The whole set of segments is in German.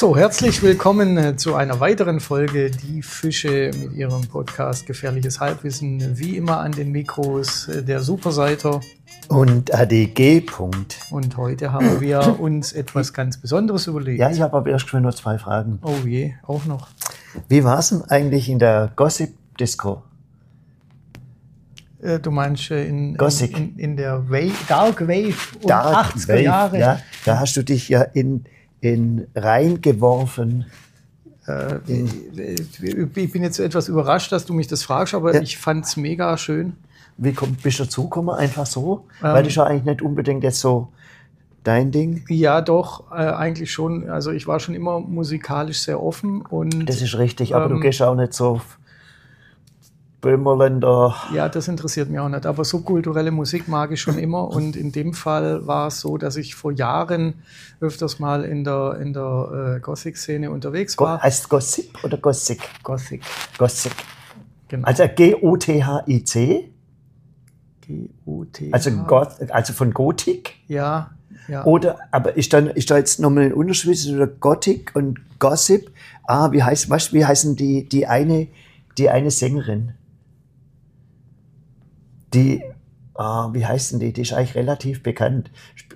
So, herzlich willkommen zu einer weiteren Folge Die Fische mit ihrem Podcast Gefährliches Halbwissen. Wie immer an den Mikros der Superseiter und ADG. Und heute haben wir uns etwas ganz Besonderes überlegt. Ja, ich habe aber erst nur 2 Fragen. Oh je, auch noch. Wie war es denn eigentlich in der Gossip-Disco? Du meinst in der Dark Wave und Dark 80er Wave, Jahre? Ja, da hast du dich ja in reingeworfen. Ich bin jetzt etwas überrascht, dass du mich das fragst, aber ich fand es mega schön. Bist du dazugekommen, einfach so? Weil das ist ja eigentlich nicht unbedingt jetzt so dein Ding. Ja, doch, eigentlich schon. Also ich war schon immer musikalisch sehr offen. Und das ist richtig, aber du gehst auch nicht so Böhmerländer. Ja, das interessiert mich auch nicht. Aber subkulturelle Musik mag ich schon immer. Und in dem Fall war es so, dass ich vor Jahren öfters mal in der Gothic-Szene unterwegs war. Heißt Gossip oder Gothic? Gothic. Gothic. Genau. Also G-O-T-H-I-C? G-O-T-H. Also von Gothic? Ja. Oder, aber ist da jetzt nochmal ein Unterschied zwischen Gothic und Gossip? Wie heißen die eine Sängerin? Wie heißt denn die? Die ist eigentlich relativ bekannt.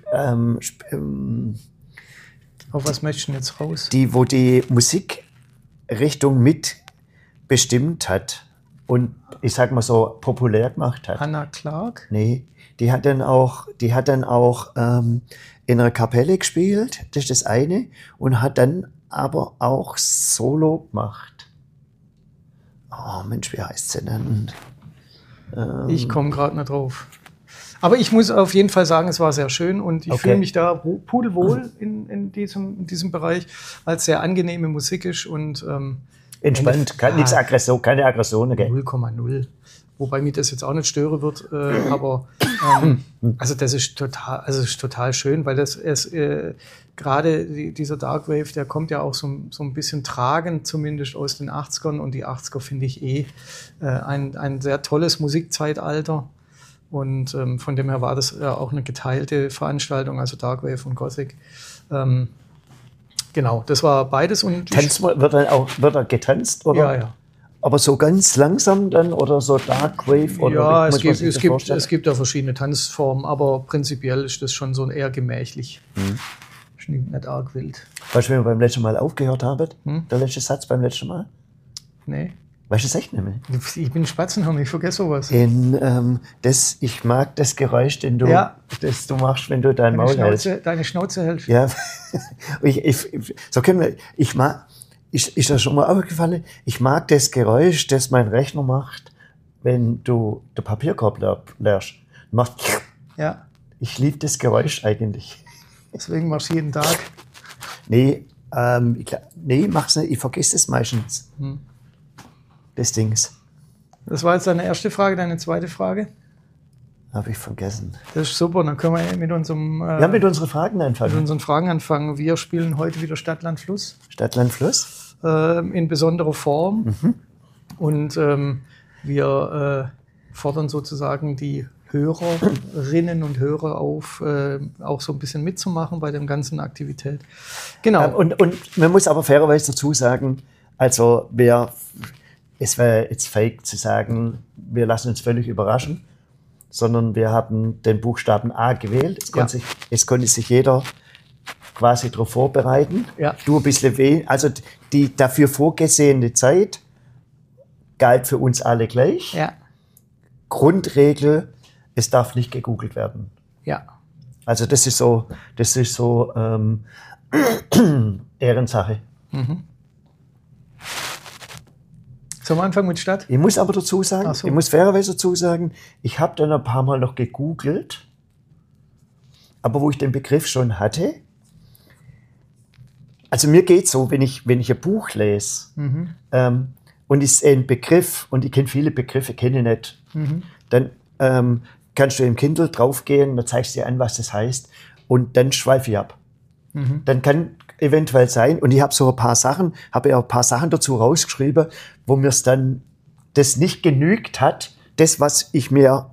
Auf was möchtest du denn jetzt raus? Wo die Musikrichtung mitbestimmt hat und ich sag mal so populär gemacht hat. Hannah Clark? Nee, die hat dann auch in einer Kapelle gespielt, das ist das eine, und hat dann aber auch Solo gemacht. Oh Mensch, wie heißt sie denn? Ich komme gerade nicht drauf. Aber ich muss auf jeden Fall sagen, es war sehr schön und ich fühle mich da pudelwohl in diesem Bereich, weil es sehr angenehme Musik ist und entspannt, keine Aggression. 0,0. Wobei mir das jetzt auch nicht stören wird, aber also das ist total schön, weil gerade dieser Dark Wave, der kommt ja auch so ein bisschen tragend zumindest aus den 80ern und die 80er finde ich ein sehr tolles Musikzeitalter und von dem her war das auch eine geteilte Veranstaltung, also Dark Wave und Gothic. Genau, das war beides. Und wird er getanzt? Oder? Ja. Aber so ganz langsam dann oder so Dark Wave? Oder ja, es gibt da verschiedene Tanzformen, aber prinzipiell ist das schon so eher gemächlich. Ist nicht arg wild. Weißt du, wenn wir beim letzten Mal aufgehört haben? Der letzte Satz beim letzten Mal? Nee. Weißt du es echt nicht mehr? Ich bin Spatzenhirn, ich vergesse sowas. Ich mag das Geräusch, das du machst, wenn du dein Maul hältst. Deine Schnauze hältst. Ja, ist das schon mal aufgefallen? Ich mag das Geräusch, das mein Rechner macht, wenn du den Papierkorb leerst. Ja. Ich liebe das Geräusch eigentlich. Deswegen machst du jeden Tag. Nee, mach's nicht. Ich vergesse es meistens. Des Dings. Das war jetzt deine erste Frage, deine zweite Frage? Habe ich vergessen. Das ist super, dann können wir mit unserem... mit unseren Fragen anfangen. Mit unseren Fragen anfangen. Wir spielen heute wieder Stadt, Land, Fluss. Stadt, Land, Fluss? In besonderer Form. Und wir fordern sozusagen die Hörerinnen und Hörer auf, auch so ein bisschen mitzumachen bei der ganzen Aktivität. Genau. Und man muss aber fairerweise dazu sagen, also es wäre jetzt fake zu sagen, wir lassen uns völlig überraschen, sondern wir haben den Buchstaben A gewählt. Es konnte sich jeder quasi darauf vorbereiten. Ja. Du ein bisschen also die dafür vorgesehene Zeit galt für uns alle gleich. Ja. Grundregel, es darf nicht gegoogelt werden. Ja. Also das ist so Ehrensache. Zum Anfang mit Stadt? Ich muss aber dazu sagen, ich muss fairerweise dazu sagen, ich habe dann ein paar Mal noch gegoogelt, aber wo ich den Begriff schon hatte, also mir geht es so, wenn ich ein Buch lese und ich sehe einen Begriff und ich kenne viele Begriffe, kenne ich nicht, dann kannst du im Kindle draufgehen, dann zeigst du dir an, was das heißt und dann schweife ich ab. Dann kann eventuell sein, und ich habe so ein paar Sachen dazu rausgeschrieben, wo mir es dann das nicht genügt hat, das, was mir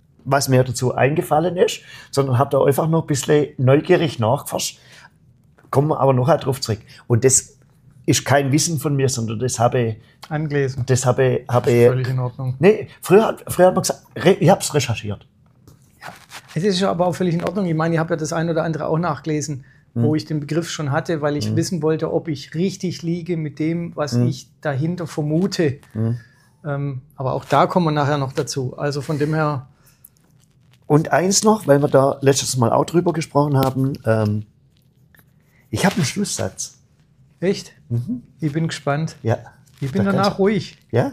dazu eingefallen ist, sondern habe da einfach noch ein bisschen neugierig nachgeforscht. kommen wir aber noch drauf zurück. Und das ist kein Wissen von mir, sondern das habe angelesen. Das habe völlig in Ordnung. Nee, früher hat man gesagt, ich habe es recherchiert. Ja, es ist ja aber auch völlig in Ordnung. Ich meine, ich habe ja das ein oder andere auch nachgelesen, wo ich den Begriff schon hatte, weil ich wissen wollte, ob ich richtig liege mit dem, was ich dahinter vermute. Aber auch da kommen wir nachher noch dazu. Also von dem her. Und eins noch, weil wir da letztes Mal auch drüber gesprochen haben. Ich habe einen Schlusssatz. Echt? Ich bin gespannt. Ja. Ich bin danach ruhig. Ja?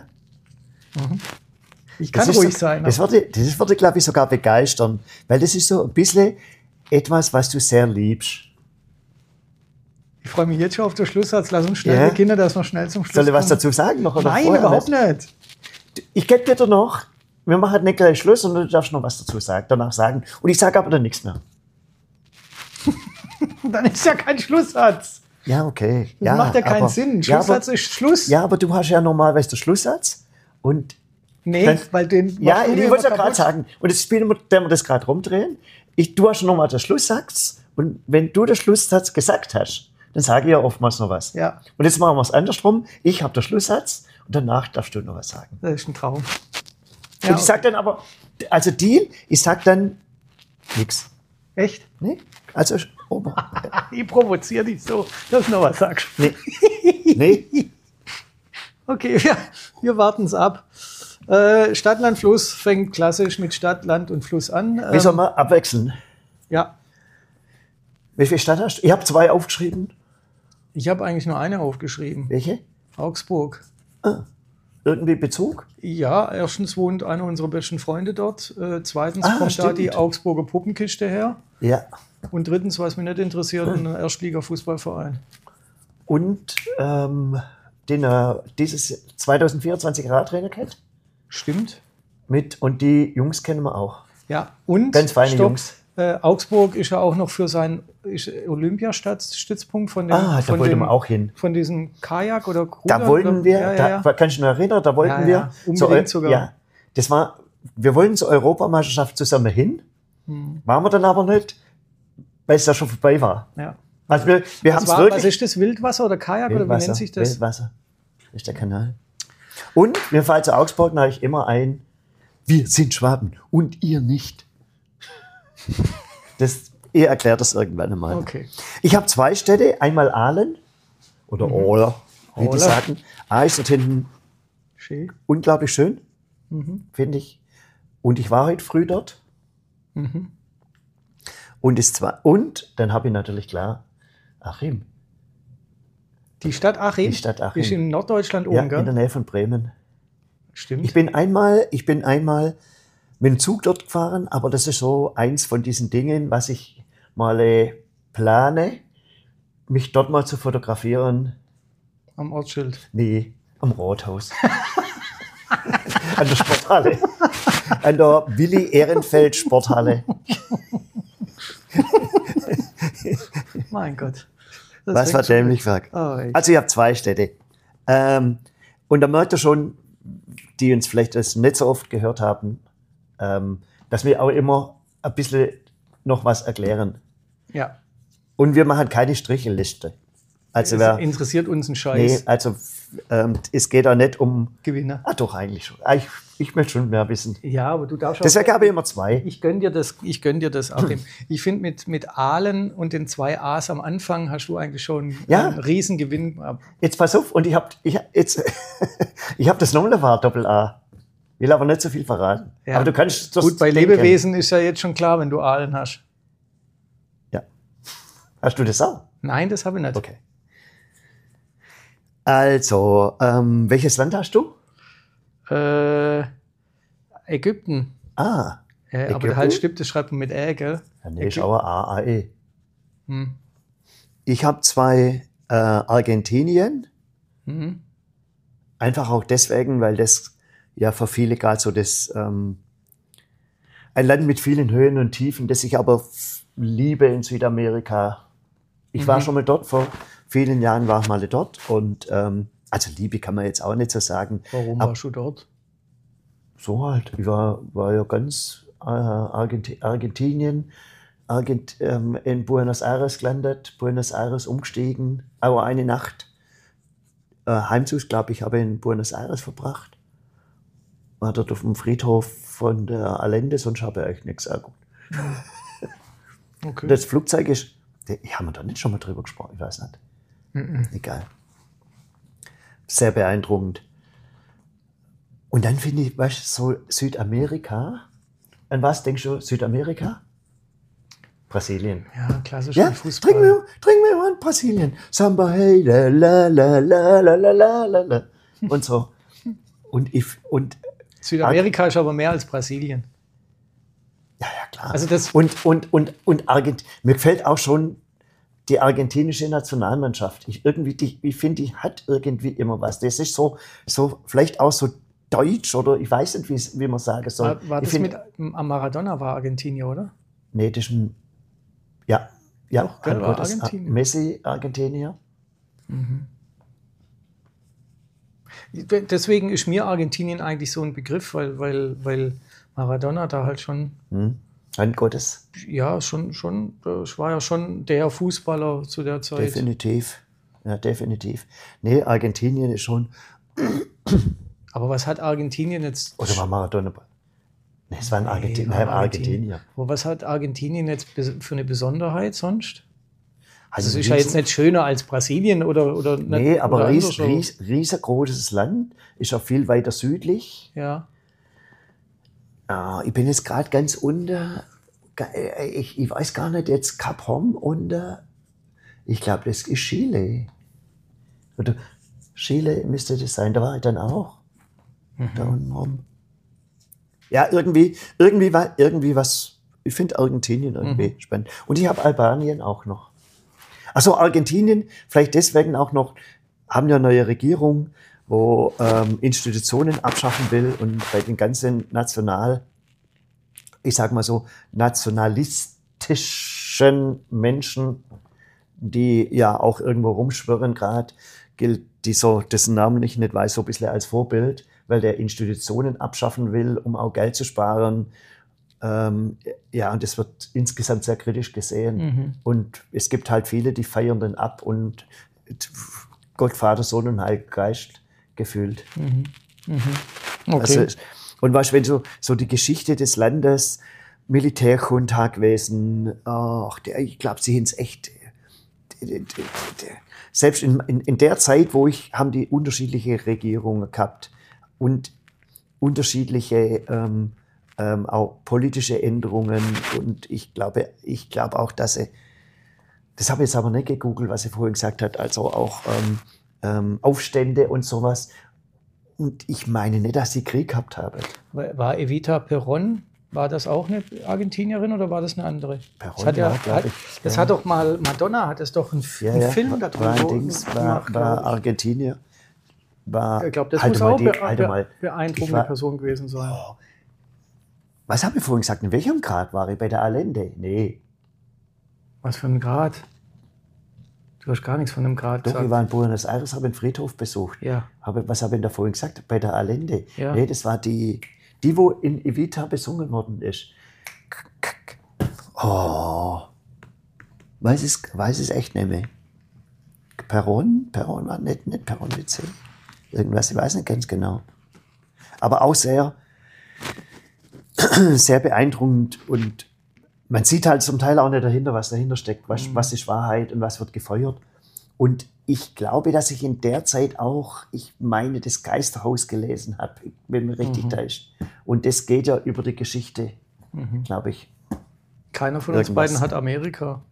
Ich kann ruhig sein. Das würde, glaube ich, sogar begeistern. Weil das ist so ein bisschen etwas, was du sehr liebst. Ich freue mich jetzt schon auf den Schlusssatz. Lass uns schnell beginnen, dass wir schnell zum Schluss kommen. Soll ich was kommen. dazu sagen? Noch, oder Nein, überhaupt nicht. Ich gebe dir noch, wir machen nicht gleich Schluss und du darfst noch was dazu danach sagen. Und ich sage aber dann nichts mehr. Dann ist ja kein Schlusssatz. Ja, okay. Das macht ja keinen Sinn. Ein Schlusssatz ist Schluss. Ja, aber du hast ja normalerweise den Schlusssatz. Und nee, dann, weil den. Ja, ich wollte ja gerade sagen. Und jetzt spielen wir das gerade rumdrehen. Du hast nochmal den Schlusssatz. Und wenn du den Schlusssatz gesagt hast, dann sage ich ja oftmals noch was. Ja. Und jetzt machen wir es andersrum. Ich habe den Schlusssatz und danach darfst du noch was sagen. Das ist ein Traum. Ja, und ich sage dann aber, also Deal, ich sage dann nichts. Echt? Nee? Also, ich provoziere dich so, dass du noch was sagst. Nee. Okay, wir warten es ab. Stadt, Land, Fluss fängt klassisch mit Stadt, Land und Fluss an. Wie soll man abwechseln? Ja. Wie viele Stadt hast du? Ich habe 2 aufgeschrieben. Ich habe eigentlich nur eine aufgeschrieben. Welche? Augsburg. Irgendwie Bezug? Ja, erstens wohnt einer unserer besten Freunde dort. Zweitens kommt stimmt. da die Augsburger Puppenkiste her. Ja. Und drittens, was mich nicht interessiert, ein Erstliga-Fußballverein. Und den dieses 2024 Radtrainer kennt? Stimmt. Und die Jungs kennen wir auch. Ja, und ganz feine Jungs. Augsburg ist ja auch noch für seinen Olympiastützpunkt von dem. Da wollten wir auch hin. Von diesem Kajak oder Ruder. Da wollten wir, kannst du dich noch erinnern, da wollten wir. Unbedingt sogar. Ja, wir wollten zur Europameisterschaft zusammen hin. Waren wir dann aber nicht, weil es da schon vorbei war. Ja. Also wir haben es wirklich. Was ist das, Wildwasser oder Kajak oder wie nennt sich das? Wildwasser. Das ist der Kanal. Und mir fällt zu Augsburg natürlich immer ein, wir sind Schwaben und ihr nicht. Ihr erklärt das irgendwann einmal. Okay. Ich habe 2 Städte, einmal Aalen oder Ohler, wie die sagen. Ist dort hinten schön. Unglaublich schön, finde ich. Und ich war heute früh dort. Und dann habe ich natürlich klar Achim. Die Stadt Achim? Die Stadt Achim. Ist in Norddeutschland oben, gell? In der Nähe von Bremen. Stimmt. Ich bin einmal mit dem Zug dort gefahren, aber das ist so eins von diesen Dingen, was ich mal plane, mich dort mal zu fotografieren. Am Ortsschild? Nee, am Rathaus. An der Sporthalle. An der Willi-Ehrenfeld-Sporthalle. Mein Gott. Was war dämlich, Werk. Also ich habe 2 Städte. Und da merkt ihr schon, die uns vielleicht das nicht so oft gehört haben, dass wir auch immer ein bisschen noch was erklären. Ja. Und wir machen keine Stricheliste. Also es interessiert uns ein Scheiß. Nee, also es geht auch nicht um Gewinner. Doch, eigentlich schon. Ich möchte schon mehr wissen. Ja, aber du darfst auch. Deswegen habe ich immer 2. Ich gönn dir das, Achim. Ich finde, mit Aalen und den 2 A's am Anfang hast du eigentlich schon einen Riesengewinn gehabt. Jetzt pass auf, und ich hab das nochmal war Doppel-A. Will aber nicht so viel verraten. Ja. Aber du kannst Gut, bei Lebewesen ist ja jetzt schon klar, wenn du Aalen hast. Ja. Hast du das auch? Nein, das habe ich nicht. Okay. Also, welches Land hast du? Ägypten. Ägypten? Aber der halt stimmt, das schreibt man mit Ä, gell? Ja, nee, ist aber A-A-E. Ich habe 2 Argentinien. Einfach auch deswegen, weil das ja für viele gerade so ein Land mit vielen Höhen und Tiefen, das ich aber liebe in Südamerika. Ich war schon mal dort, vor vielen Jahren war ich mal dort. Und also Liebe kann man jetzt auch nicht so sagen. Warum warst du dort? So halt. Ich war ja ganz Argentinien, in Buenos Aires gelandet, Buenos Aires umgestiegen, aber eine Nacht Heimzug, glaube ich, habe in Buenos Aires verbracht. War dort auf dem Friedhof von der Allende, sonst habe ich eigentlich nichts angeguckt. Okay. Das Flugzeug ist, haben wir da nicht schon mal drüber gesprochen, ich weiß nicht. Egal. Sehr beeindruckend. Und dann finde ich, weißt du, so Südamerika. An was denkst du, Südamerika? Brasilien. Ja, klassisch Ja, Fußball. trink mir mal an Brasilien. Samba, hey, la, la, la, la, la, la, la, la. Und so. Und Südamerika ist aber mehr als Brasilien. ja, klar. Also das- und mir gefällt auch schon die argentinische Nationalmannschaft. Ich finde, die hat irgendwie immer was. Das ist so vielleicht auch so deutsch oder ich weiß nicht, wie man sagen soll. War Ich das find- Maradona war Argentinier, oder? Nee, das ist ein, ja, Doch, gell, war das Argentinier. Messi, Argentinier. Deswegen ist mir Argentinien eigentlich so ein Begriff, weil Maradona da halt schon, Hand Gottes, ja, das war ja schon der Fußballer zu der Zeit. definitiv. Ja, definitiv. Nee, Argentinien ist schon, Aber was hat Argentinien jetzt? oder war Maradona? Nee, es war ein Argentinier. Aber was hat Argentinien jetzt für eine Besonderheit sonst? Also es ein ist ja jetzt nicht schöner als Brasilien oder nicht, Nee, aber oder anders, oder? riesengroßes Land, ist auch viel weiter südlich. Ja. Ich bin jetzt gerade ganz unter, ich weiß gar nicht, jetzt Kap Horn unter, ich glaube, das ist Chile. Oder Chile müsste das sein, da war ich dann auch. Da unten rum. Ja, irgendwie was, ich finde Argentinien irgendwie spannend. Und ich habe Albanien auch noch. Also Argentinien, vielleicht deswegen auch noch, haben ja eine neue Regierung, wo Institutionen abschaffen will und bei den ganzen nationalistischen Menschen, die ja auch irgendwo rumschwirren gerade, gilt dessen Namen ich nicht weiß, so ein bisschen als Vorbild, weil der Institutionen abschaffen will, um auch Geld zu sparen. Ja, und das wird insgesamt sehr kritisch gesehen. Und es gibt halt viele, die feiern den ab und Gott, Vater, Sohn und Heiliger Geist gefühlt. Okay. Also, und weißt du, wenn so die Geschichte des Landes, Militärjunta gewesen, ich glaube, sie haben es echt, selbst in der Zeit, haben die unterschiedliche Regierungen gehabt und unterschiedliche auch politische Änderungen. Und ich glaube auch, dass das habe ich jetzt aber nicht gegoogelt, was sie vorhin gesagt hat, also auch Aufstände und sowas. Und ich meine nicht, dass sie Krieg gehabt haben. War Evita Perón, war das auch eine Argentinierin oder war das eine andere? Perón, das hat doch mal, Madonna hat es doch einen Film darüber gemacht. War Argentinier. Ich glaube, das halt muss mal auch die- beeindruckende Person gewesen sein. Was habe ich vorhin gesagt? In welchem Grad war ich? Bei der Allende? Nee. Was für ein Grad? Du hast gar nichts von einem Grad Doch, gesagt. ich war in Buenos Aires, habe einen Friedhof besucht. Ja. Was habe ich da vorhin gesagt? Bei der Allende. Ja. Nee, das war die, wo in Evita besungen worden ist. Oh. Weiß es echt nicht mehr. Perón war nicht Perón mit C. Irgendwas, ich weiß nicht ganz genau. Aber auch sehr, sehr beeindruckend und man sieht halt zum Teil auch nicht dahinter, was dahinter steckt, was ist Wahrheit und was wird gefeuert. Und ich glaube, dass ich in der Zeit auch, ich meine, das Geisterhaus gelesen habe, wenn mir richtig täuscht. Und das geht ja über die Geschichte, glaube ich. Keiner von uns beiden hat Amerika.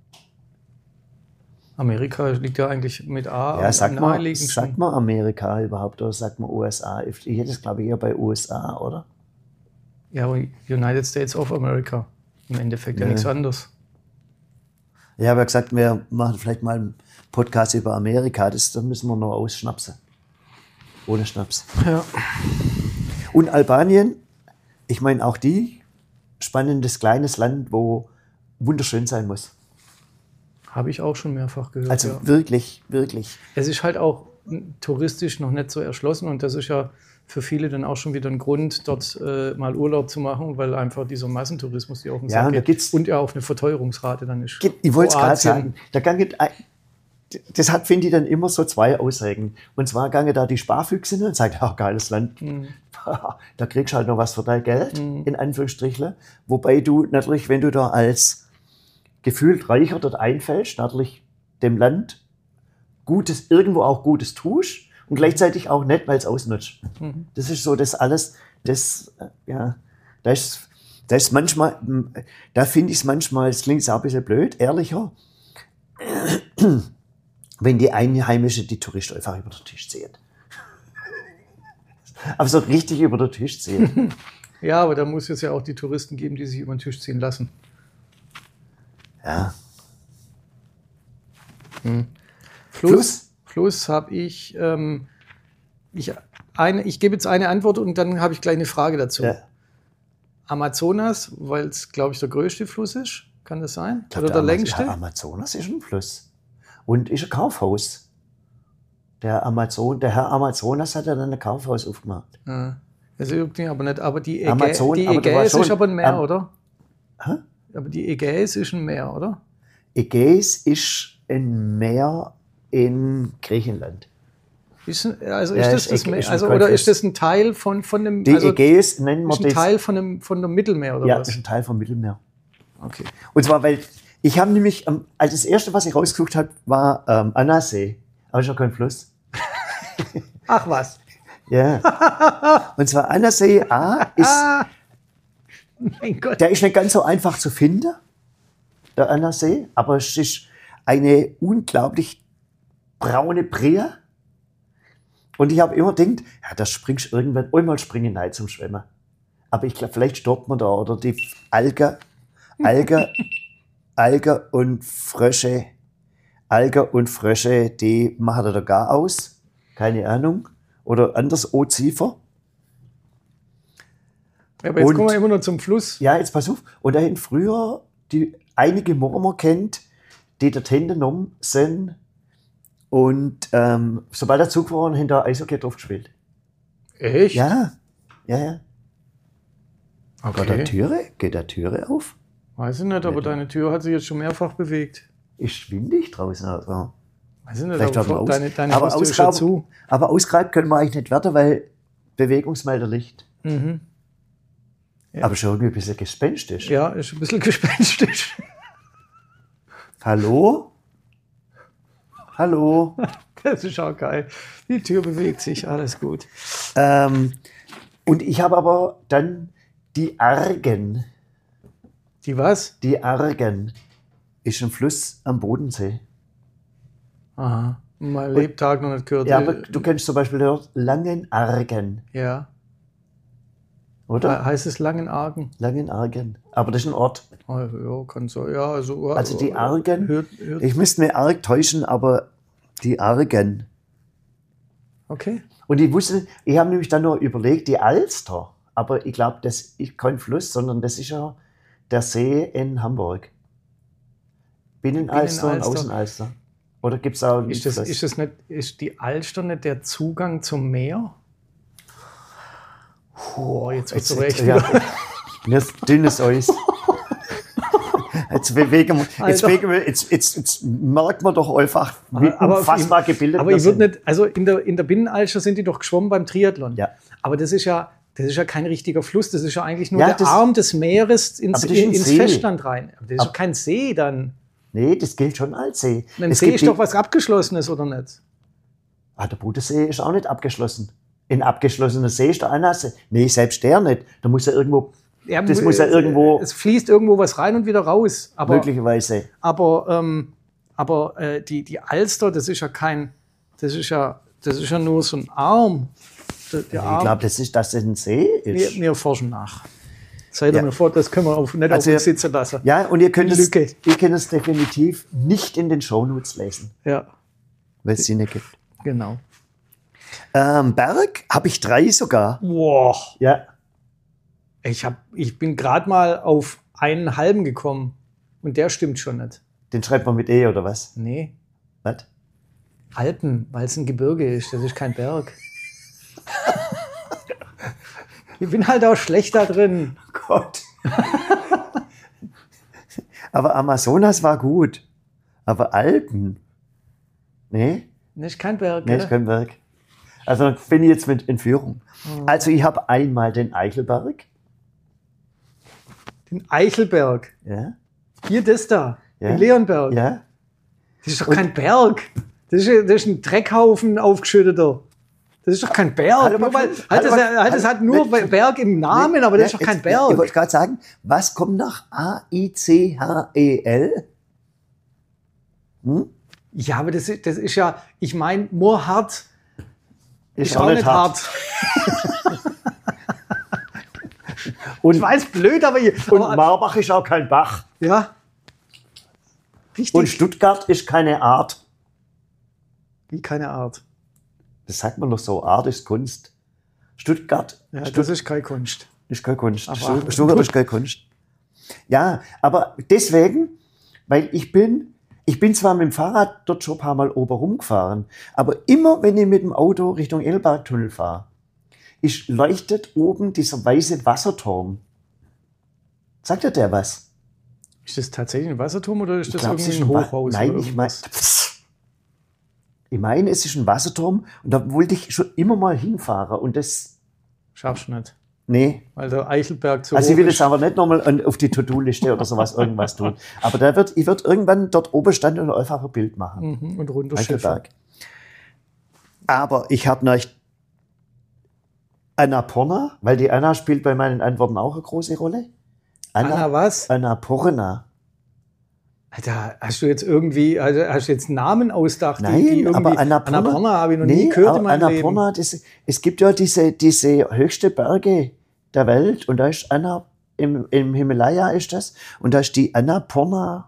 Amerika liegt ja eigentlich mit A Ja, sagt man naheliegend. Amerika überhaupt oder sagt man USA? Ich hätte es, glaube ich, eher bei USA, oder? Ja, aber United States of America. Im Endeffekt ja nichts anderes. Ja, aber gesagt, wir machen vielleicht mal einen Podcast über Amerika. Da müssen wir noch ausschnapsen. Ohne Schnaps. Ja. Und Albanien, ich meine auch spannendes kleines Land, wo wunderschön sein muss. Habe ich auch schon mehrfach gehört. Also ja. wirklich, wirklich. Es ist halt auch touristisch noch nicht so erschlossen. Und das ist ja für viele dann auch schon wieder ein Grund, dort mal Urlaub zu machen, weil einfach dieser Massentourismus, die auf den Sack geht und ja auch eine Verteuerungsrate dann ist. Ich wollte es gerade sagen, das hat, finde ich, dann immer so zwei Ausreden. Und zwar gange da die Sparfüchse hin und sagen, ja, geiles Land, da kriegst du halt noch was für dein Geld, in Anführungsstrichen. Wobei du natürlich, wenn du da als gefühlt Reicher dort einfällst, natürlich dem Land Gutes, irgendwo auch Gutes tust und gleichzeitig auch nicht, weil es ausnutzt. Das ist so das alles, da ist manchmal, da finde ich es manchmal, es klingt auch ein bisschen blöd, ehrlicher, wenn die Einheimischen die Touristen einfach über den Tisch ziehen. Aber so richtig über den Tisch ziehen. Ja, aber da muss es ja auch die Touristen geben, die sich über den Tisch ziehen lassen. Ja. Fluss habe ich, ich gebe jetzt eine Antwort und dann habe ich gleich eine Frage dazu. Ja. Amazonas, weil es, glaube ich, der größte Fluss ist. Kann das sein? Oder der längste? Ja, Amazonas ist ein Fluss. Und ist ein Kaufhaus. Der Herr Amazonas hat ja dann ein Kaufhaus aufgemacht. Ja. Also irgendwie aber nicht. Aber die Ägäis ist aber ein Meer, oder? Hä? Aber die Ägäis ist ein Meer, oder? Ägäis ist ein Meer in Griechenland. Ist das Meer? Oder ist das ein Teil von dem... Die Ägäis nennen wir das... Ist ein Teil von dem Mittelmeer, oder was? Ja, das ist ein Teil vom Mittelmeer. Okay. Und zwar, weil ich habe nämlich, als das erste, was ich rausgesucht habe, war Annasee. Aber ist ja kein Fluss. Ach was. Ja. Und zwar Annasee ist... Mein Gott. Der ist nicht ganz so einfach zu finden, der Annasee, aber es ist eine unglaublich braune Bree. Und ich habe immer gedacht, ja, da springst du irgendwann einmal springen rein zum Schwimmen. Aber ich glaube, vielleicht stoppt man da, oder die Algen und Frösche, die machen da gar aus. Keine Ahnung. Oder anders Oziefer. Ja, aber jetzt kommen wir immer noch zum Fluss. Ja, jetzt pass auf. Und da hätten früher einige Mormer kennt, die dort hinten genommen sind. Und sobald der Zug war, haben da Eishockey drauf gespielt. Echt? Ja. Okay. Geht der Türe auf? Weiß ich nicht, aber deine Tür hat sich jetzt schon mehrfach bewegt. Ist windig draußen. Also. Weiß ich nicht, vielleicht aber deine Haustür ist ja zu. Aber ausgereibt können wir eigentlich nicht werden, weil Bewegungsmelder Licht. Mhm. Ja. Aber schon irgendwie ein bisschen gespenstisch. Ja, ist ein bisschen gespenstisch. Hallo? Das ist auch geil. Die Tür bewegt sich, alles gut. Und ich habe aber dann die Argen. Die was? Die Argen ist ein Fluss am Bodensee. Aha, mein Lebtag noch nicht gehört. Ja, aber du kennst zum Beispiel dort Langenargen. Ja. Oder? Heißt es Langenargen? Langenargen. Aber das ist ein Ort. Ja, kann so. Ja, also die Argen, ich müsste mir arg täuschen, aber die Argen. Okay. Und ich habe nämlich dann nur überlegt, die Alster, aber ich glaube, das ist kein Fluss, sondern das ist ja der See in Hamburg. Binnenalster und Außenalster. Oder gibt es auch einen Fluss? Ist die Alster nicht der Zugang zum Meer? Jetzt wird es aber echt wieder. Mir ist dünnes Eis. Jetzt merkt man doch einfach, wie unfassbar gebildet aber ich würde nicht, also in der Binnenalster sind die doch geschwommen beim Triathlon. Ja. Aber das ist ja kein richtiger Fluss, das ist ja eigentlich nur der Arm des Meeres ins Festland rein. Aber das ist ja kein See dann. Nee, das gilt schon als See. Ein See ist doch was Abgeschlossenes, oder nicht? Der Bodensee ist auch nicht abgeschlossen. Ein abgeschlossener See ist der Annasee. Nee, selbst der nicht. Da muss ja irgendwo... Es fließt irgendwo was rein und wieder raus. Aber, möglicherweise. Aber die Alster, das ist ja nur so ein Arm. Ich glaube, dass das ein See ist. Wir forschen nach. Seid ihr mir vor, das können wir nicht auf uns sitzen lassen. Ja, und ihr könnt es definitiv nicht in den Shownotes lesen. Ja. Weil es sie nicht gibt. Genau. Berg habe ich 3 sogar. Wow. Ja. Ich bin gerade mal auf einen halben gekommen und der stimmt schon nicht. Den schreibt man mit E oder was? Nee. Was? Alpen, weil es ein Gebirge ist, das ist kein Berg. Ich bin halt auch schlecht da drin. Gott. Aber Amazonas war gut. Aber Alpen? Nee? Das ist kein Berg, Nee, ist kein Berg. Also dann bin ich jetzt mit Entführung. Also ich habe einmal den Eichelberg. Den Eichelberg. Ja. Hier das da. Ja. Den Leonberg. Ja. Das ist doch kein Berg. Das ist ein Dreckhaufen aufgeschütteter. Das ist doch kein Berg. Das hat nur Berg im Namen, aber das ist doch kein Berg. Ich wollte gerade sagen, was kommt nach A-I-C-H-E-L? Ja, aber das ist ja, ich meine, Moorhardt ist auch nicht hart. Und, ich weiß, blöd, aber... Und Marbach ist auch kein Bach. Ja. Richtig. Und Stuttgart ist keine Art. Wie keine Art? Das sagt man doch so, Art ist Kunst. Stuttgart. Ja, das ist keine Kunst. Ist keine Kunst. Aber Stuttgart ist keine Kunst. Ja, aber deswegen, weil ich bin zwar mit dem Fahrrad dort schon ein paar Mal oben rumgefahren, aber immer, wenn ich mit dem Auto Richtung Elbtunnel fahre, leuchtet oben dieser weiße Wasserturm. Sagt dir der was? Ist das tatsächlich ein Wasserturm oder ist das irgendwie ein Hochhaus? Nein, ich meine, es ist ein Wasserturm und da wollte ich schon immer mal hinfahren und das... Schaffst du nicht. Nee. Weil der Eichelberg zu Also hoch ich will ist. jetzt aber nicht nochmal auf die To-Do-Liste oder sowas irgendwas tun. Aber ich wird irgendwann dort oben standen und einfach ein Bild machen. Und runterschiffen. Eichelberg. Aber ich habe noch Annapurna, weil die Anna spielt bei meinen Antworten auch eine große Rolle. Anna was? Annapurna. Alter, hast du jetzt irgendwie, also hast du jetzt Namen ausgedacht? Nein, die irgendwie, aber Annapurna habe ich noch nie gehört in meinem Annapurna, Leben. Es gibt ja diese höchste Berge der Welt und da ist im Himalaya ist das und da ist die Annapurna,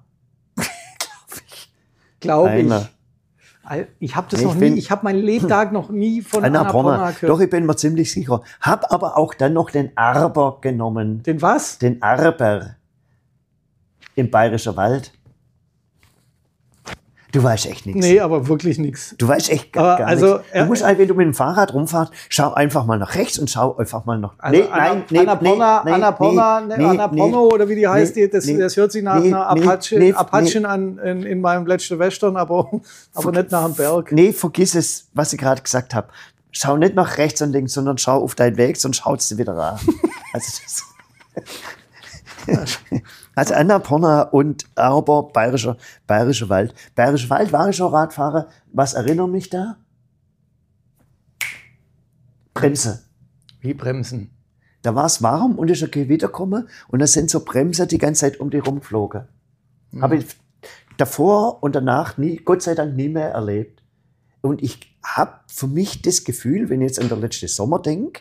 glaube ich. Ich habe das noch nie, ich habe meinen Lebtag noch nie von Annapurna gehört. Doch, ich bin mir ziemlich sicher. Hab aber auch dann noch den Arber genommen. Den was? Den Arber im Bayerischen Wald. Du weißt echt nichts. Nee, aber wirklich nichts. Du weißt echt gar nichts. Also, du musst, wenn du mit dem Fahrrad rumfährst, schau einfach mal nach rechts und schau einfach mal nach... Also Annapurna oder wie die heißt, das hört sich nach einer Apachen an in meinem letzten Western, aber nicht nach einem Berg. Nee, vergiss es, was ich gerade gesagt habe. Schau nicht nach rechts und links, sondern schau auf deinen Weg, sonst schaust du wieder an. Also Annapurna und Arber, Bayerischer Wald. Bayerischer Wald war ich schon Radfahrer. Was erinnert mich da? Bremse. Wie Bremsen? Da war es warm und ist ein Gewitter gekommen und da sind so Bremse die ganze Zeit um die rumgeflogen. Habe ich davor und danach Gott sei Dank nie mehr erlebt. Und ich habe für mich das Gefühl, wenn ich jetzt an den letzten Sommer denke,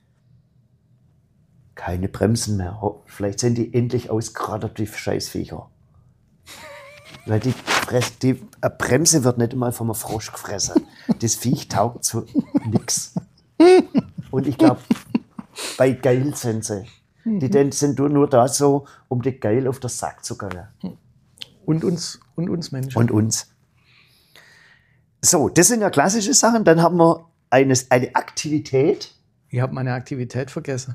keine Bremsen mehr. Vielleicht sind die endlich ausgerattert, die Scheißviecher. Weil die Bremse wird nicht einmal vom Frosch gefressen. Das Viech taugt zu nix. Und ich glaube, bei Geil sind sie. Die sind nur da so, um die Geil auf den Sack zu gehen. Und uns Menschen. Und uns. So, das sind ja klassische Sachen. Dann haben wir eine Aktivität. Ich habe meine Aktivität vergessen.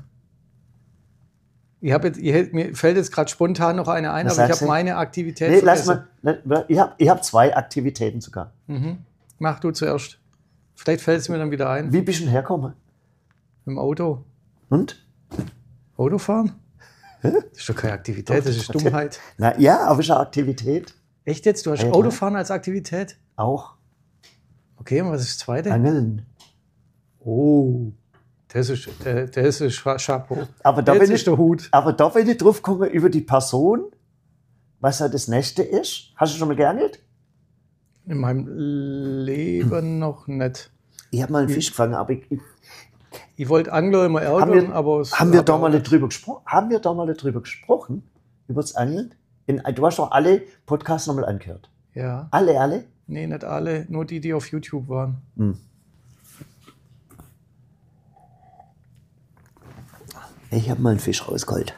Mir fällt jetzt gerade spontan noch eine ein, aber ich habe meine Aktivität vergessen. Ich hab 2 Aktivitäten sogar. Mach du zuerst. Vielleicht fällt es mir dann wieder ein. Wie bist du denn hergekommen? Mit dem Auto. Und? Autofahren? Das ist doch keine Aktivität, das ist Dummheit. Na ja, aber es ist eine Aktivität. Echt jetzt? Du hast Autofahren als Aktivität? Auch. Okay, und was ist das Zweite? Angeln. Oh. Das ist Chapeau. Aber da, jetzt ist der Hut. Aber da, wenn ich drauf komme über die Person, was ja das Nächste ist. Hast du schon mal geangelt? In meinem Leben noch nicht. Ich habe mal einen Fisch gefangen, aber ich wollte Angler immer ärgern, aber... Haben wir da mal nicht drüber gesprochen? Über das Angeln? Du hast doch alle Podcasts nochmal angehört. Ja. Alle? Nee, nicht alle, nur die auf YouTube waren. Ich habe mal einen Fisch rausgeholt.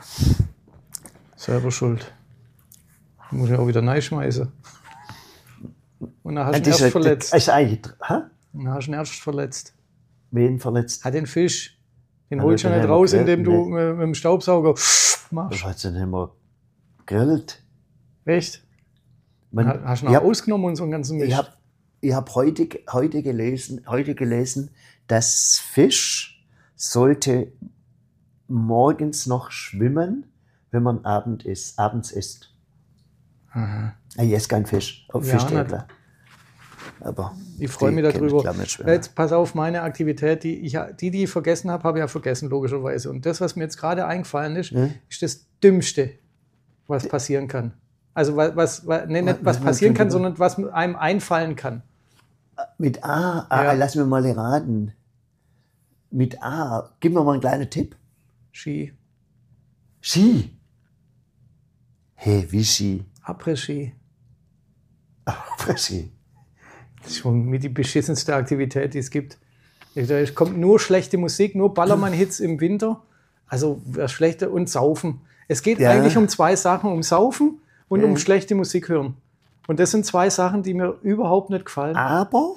Selber schuld. Muss ich auch wieder reinschmeißen. Und dann hast du ihn erst verletzt. Ist eigentlich, Und dann hast du ihn erst verletzt. Wen verletzt? Den Fisch. Den holst du nicht raus, indem du mit dem Staubsauger machst. Das hat sie nicht mehr gegrillt. Echt? Hast du noch ausgenommen und so einen ganzen Mist? Ich hab heute gelesen, dass Fisch sollte morgens noch schwimmen, wenn man abends isst. Aha. Ich esse keinen Fisch, auf Fischstäbler. Aber ich freue mich darüber. Jetzt pass auf, meine Aktivität, die ich vergessen habe ich ja vergessen, logischerweise. Und das, was mir jetzt gerade eingefallen ist, ist das Dümmste, was passieren kann. Also nicht was passieren kann, sondern was einem einfallen kann. Mit A, lass mir mal raten. Mit A, gib mir mal einen kleinen Tipp. Ski. Hey, wie Ski? Après-Ski. Après-Ski. Das ist schon mit die beschissenste Aktivität, die es gibt. Es kommt nur schlechte Musik, nur Ballermann-Hits im Winter. Also schlechte und Saufen. Es geht eigentlich um 2 Sachen, um Saufen und um schlechte Musik hören. Und das sind 2 Sachen, die mir überhaupt nicht gefallen. Aber,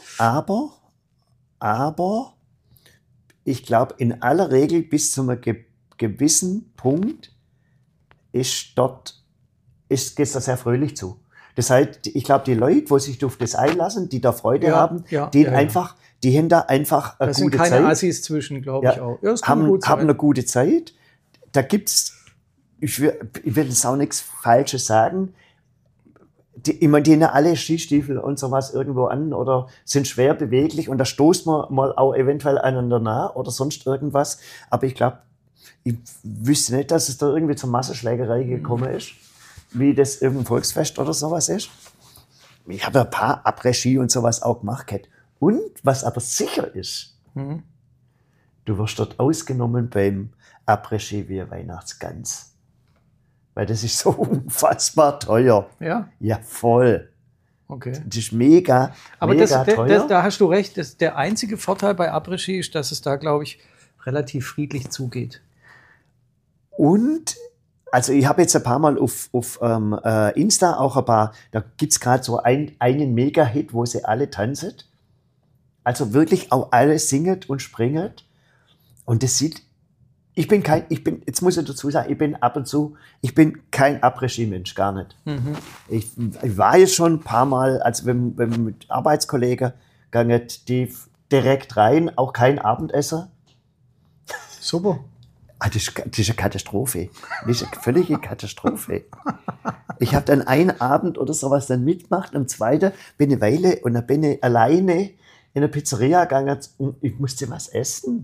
ich glaube, in aller Regel bis zu einem gewissen Punkt geht es da sehr fröhlich zu. Das heißt, ich glaube, die Leute, die sich auf das einlassen, die da Freude haben, die haben da einfach eine gute Zeit. Da sind keine Assis zwischen, glaube ich auch. Ja, haben eine gute Zeit. Da gibt's, ich will jetzt auch nichts Falsches sagen, die haben alle Skistiefel und sowas irgendwo an oder sind schwer beweglich und da stoßt man mal auch eventuell einander nah oder sonst irgendwas. Aber ich glaube, ich wüsste nicht, dass es da irgendwie zur Massenschlägerei gekommen ist, wie das irgendein Volksfest oder sowas ist. Ich habe ein paar Après-Ski und sowas auch gemacht. Und was aber sicher ist, du wirst dort ausgenommen beim Après-Ski wie eine Weihnachtsgans. Weil das ist so unfassbar teuer. Ja? Ja, voll. Okay. Das ist mega, aber teuer. Da hast du recht. Der einzige Vorteil bei Après-Ski ist, dass es da, glaube ich, relativ friedlich zugeht. Und, also ich habe jetzt ein paar Mal auf Insta auch ein paar, da gibt es gerade so einen Mega-Hit, wo sie alle tanzen. Also wirklich auch alle singen und springen. Und das sieht, jetzt muss ich dazu sagen, ich bin kein Après-Ski-Mensch, gar nicht. Ich war jetzt schon ein paar Mal, als wenn wir mit Arbeitskollegen gegangen, die direkt rein, auch kein Abendesser. Super. Das ist eine Katastrophe. Das ist eine völlige Katastrophe. Ich habe dann einen Abend oder sowas dann mitgemacht, am zweiten bin eine Weile und dann bin ich alleine in eine Pizzeria gegangen und ich musste was essen.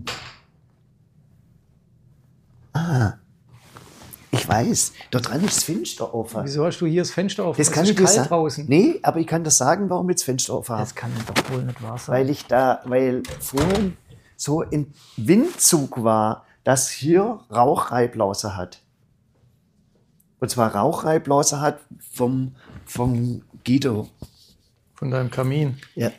Ich weiß, dort dran ist das Fenster offen. Wieso hast du hier das Fenster offen? Das kann ich kalt sagen. Draußen. Nee, aber ich kann das sagen, warum ich das Fenster offen habe. Das kann doch wohl nicht wahr sein. Weil vorhin so ein Windzug war, das hier Rauchreiblauser hat. Und zwar Rauchreiblauser hat vom Guido. Von deinem Kamin. Ja.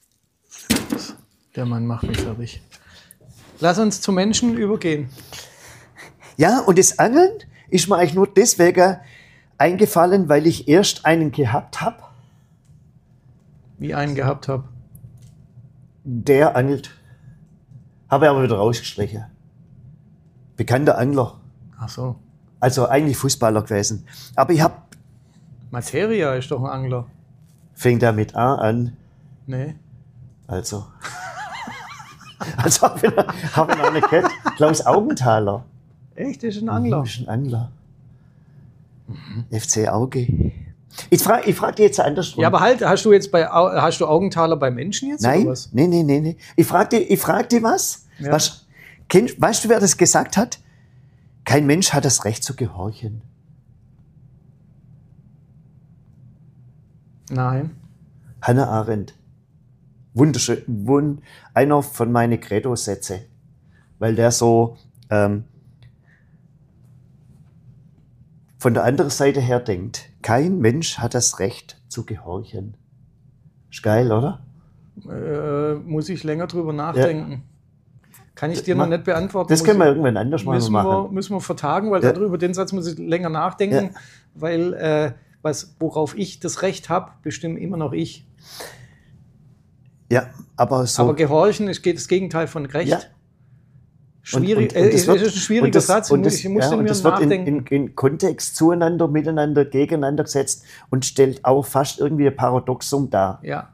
Der Mann macht mich fertig. Lass uns zu Menschen übergehen. Ja, und das Angeln ist mir eigentlich nur deswegen eingefallen, weil ich erst einen gehabt habe. Wie einen gehabt habe? Der angelt. Habe ich aber wieder rausgestrichen. Bekannter Angler. Ach so. Also eigentlich Fußballer gewesen. Aber ich habe... Materia ist doch ein Angler. Fängt er mit A an. Nee. Also habe ich noch eine Kette. Klaus Augenthaler. Echt? Ist ein Angler? Ist ein Angler. FC Auge. Ich frag dich jetzt anders. Ja, aber halt, hast du Augenthaler bei Menschen jetzt? Nein, oder was? Nee. Ich frag dich was. Ja. Weißt du, wer das gesagt hat? Kein Mensch hat das Recht zu gehorchen. Nein. Hannah Arendt. Wunderschön. Einer von meinen Credo-Sätze. Weil der so von der anderen Seite her denkt. Kein Mensch hat das Recht zu gehorchen. Ist geil, oder? Muss ich länger drüber nachdenken. Ja. Kann ich dir noch nicht beantworten. Das können wir irgendwann anders mal machen. Müssen wir vertagen, weil über den Satz muss ich länger nachdenken, weil worauf ich das Recht habe, bestimme immer noch ich. Ja, aber so. Aber gehorchen geht das Gegenteil von Recht. Ja. Schwierig, Und das wird, ist ein schwieriger Satz. Und Ich muss und mir das wird nachdenken. in Kontext zueinander, miteinander, gegeneinander gesetzt und stellt auch fast irgendwie ein Paradoxum dar. Ja.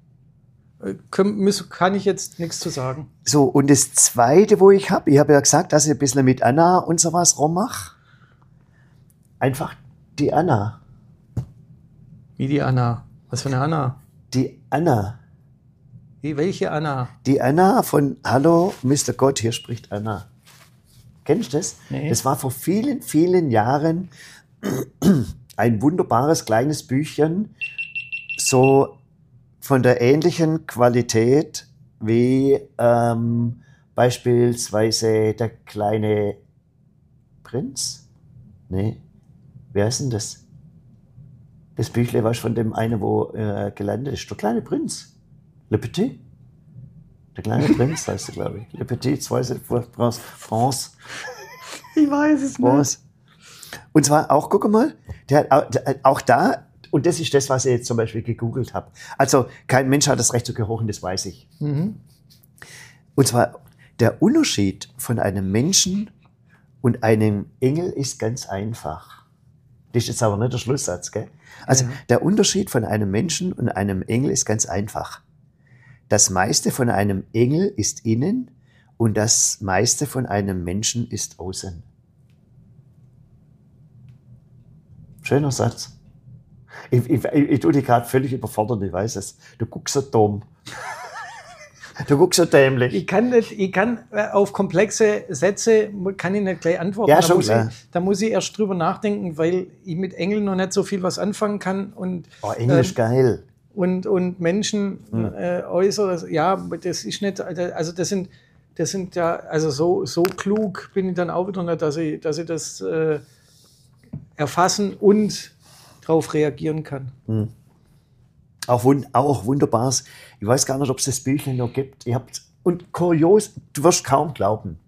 Kann ich jetzt nichts zu sagen. So, und das Zweite, wo ich habe ja gesagt, dass ich ein bisschen mit Anna und sowas rummache. Einfach die Anna. Wie die Anna. Was für eine Anna? Die Anna. Welche Anna? Die Anna von Hallo, Mr. Gott, hier spricht Anna. Kennst du das? Nee. Das war vor vielen, vielen Jahren ein wunderbares kleines Büchchen, so von der ähnlichen Qualität wie beispielsweise der kleine Prinz. Nee, wer ist denn das? Das Büchle war von dem einen, wo gelandet ist. Der kleine Prinz. Le Petit? Der kleine Prinz heißt er, glaube ich. Le Petit, France. Ich weiß es nicht. Und zwar auch, guck mal, der hat auch da, und das ist das, was ich jetzt zum Beispiel gegoogelt habe. Also, kein Mensch hat das Recht zu gehorchen, das weiß ich. Mhm. Und zwar, der Unterschied von einem Menschen und einem Engel ist ganz einfach. Das ist jetzt aber nicht der Schlusssatz, gell? Also, der Unterschied von einem Menschen und einem Engel ist ganz einfach. Das meiste von einem Engel ist innen und das meiste von einem Menschen ist außen. Schöner Satz. Ich tue dich gerade völlig überfordern, ich weiß es. Du guckst so dumm. Du guckst so dämlich. Ich kann auf komplexe Sätze kann ich nicht gleich antworten. Ja, schon klar. Da muss ich erst drüber nachdenken, weil ich mit Engeln noch nicht so viel was anfangen kann. Und, Engel ist geil. Und Menschen äußeres, ja, das ist nicht, also das sind ja, also so klug bin ich dann auch wieder nicht, dass ich das erfassen und darauf reagieren kann. Auch wunderbares, ich weiß gar nicht, ob es das Büchlein noch gibt. Und kurios, du wirst kaum glauben,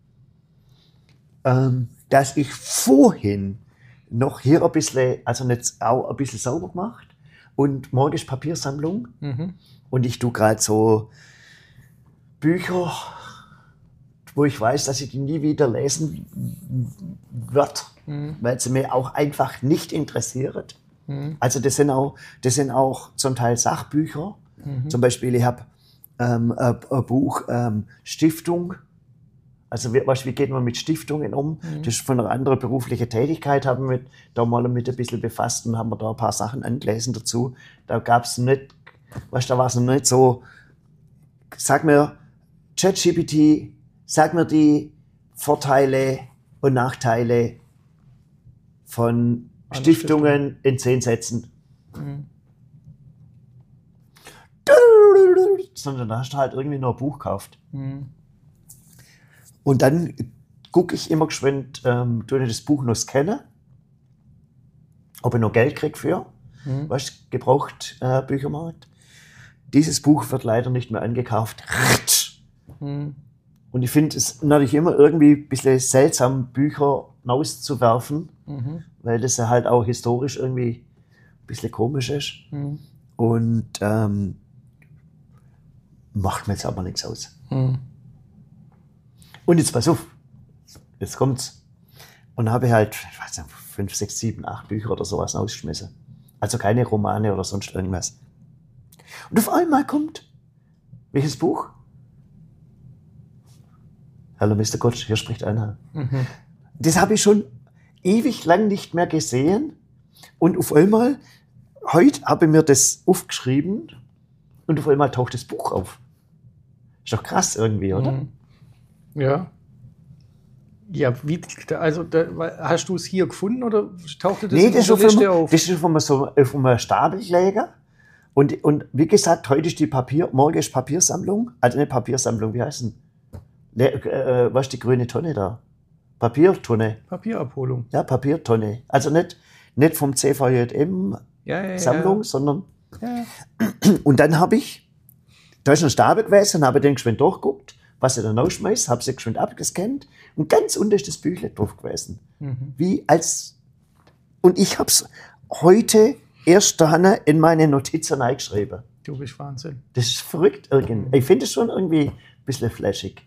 dass ich vorhin noch hier ein bisschen, also nicht auch ein bisschen sauber gemacht und morgen ist Papiersammlung und ich tue gerade so Bücher, wo ich weiß, dass ich die nie wieder lesen werde, weil sie mir auch einfach nicht interessiert. Also das sind auch zum Teil Sachbücher. Zum Beispiel, ich habe ein Buch Stiftung. Also wie geht man mit Stiftungen um? Das ist von einer anderen beruflichen Tätigkeit, haben wir da mal mit ein bisschen befasst und haben wir da ein paar Sachen angelesen dazu. Da gab es nicht, da war es noch nicht so, sag mir, ChatGPT, sag mir die Vorteile und Nachteile von Stiftungen in 10 Sätzen. Sondern da hast du halt irgendwie noch ein Buch gekauft. Und dann gucke ich immer geschwind, tue ich das Buch noch scannen, ob ich noch Geld kriege für, weißt, gebraucht Büchermarkt. Dieses Buch wird leider nicht mehr angekauft. Und ich finde es natürlich immer irgendwie ein bisschen seltsam, Bücher rauszuwerfen, weil das ja halt auch historisch irgendwie ein bisschen komisch ist. Und macht mir jetzt aber nichts aus. Und jetzt pass auf, jetzt kommt's. Und dann habe ich halt, ich weiß nicht, 5, 6, 7, 8 Bücher oder sowas rausgeschmissen. Also keine Romane oder sonst irgendwas. Und auf einmal kommt, welches Buch? Hallo Mr. Gott, hier spricht Anna. Das habe ich schon ewig lang nicht mehr gesehen. Und auf einmal, heute habe ich mir das aufgeschrieben und auf einmal taucht das Buch auf. Ist doch krass irgendwie, oder? Ja. Ja, also hast du es hier gefunden oder tauchte das in der Liste auf? Das ist auf einem Stapel gelegen. Und wie gesagt, heute ist morgen ist Papiersammlung. Also nicht Papiersammlung, wie heißt denn? Was ist die grüne Tonne da? Papiertonne. Papierabholung. Ja, Papiertonne. Also nicht vom CVJM Sammlung, sondern. Ja. Und dann habe ich, da ist ein Stapel gewesen, habe den geschwind durchgeguckt, was ich dann rausschmeiße, habe sie geschwind abgescannt und ganz unten ist das Büchle drauf gewesen. Und ich habe es heute erst da in meine Notizen eingeschrieben. Du bist Wahnsinn. Das ist verrückt irgendwie. Ich finde es schon irgendwie ein bisschen flashig.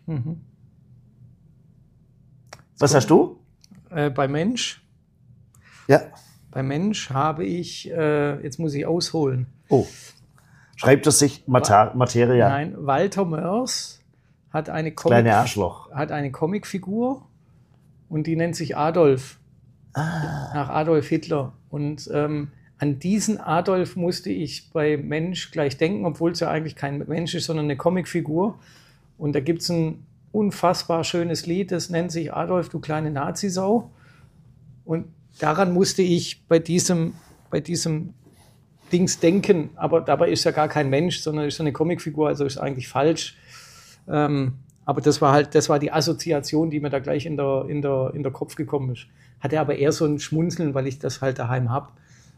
Was hast du? Bei Mensch? Ja. Bei Mensch habe ich, jetzt muss ich ausholen. Oh. Schreibt er sich Materia? Nein, Walter Mörs hat eine Kleine Arschloch. Hat eine Comicfigur und die nennt sich Adolf. Nach Adolf Hitler. Und an diesen Adolf musste ich bei Mensch gleich denken, obwohl es ja eigentlich kein Mensch ist, sondern eine Comicfigur. Und da gibt es ein unfassbar schönes Lied, das nennt sich Adolf, du kleine Nazisau. Und daran musste ich bei diesem Dings denken. Aber dabei ist ja gar kein Mensch, sondern ist eine Comicfigur, also ist eigentlich falsch. Aber das war die Assoziation, die mir da gleich in der Kopf gekommen ist. Hatte aber eher so ein Schmunzeln, weil ich das halt daheim habe.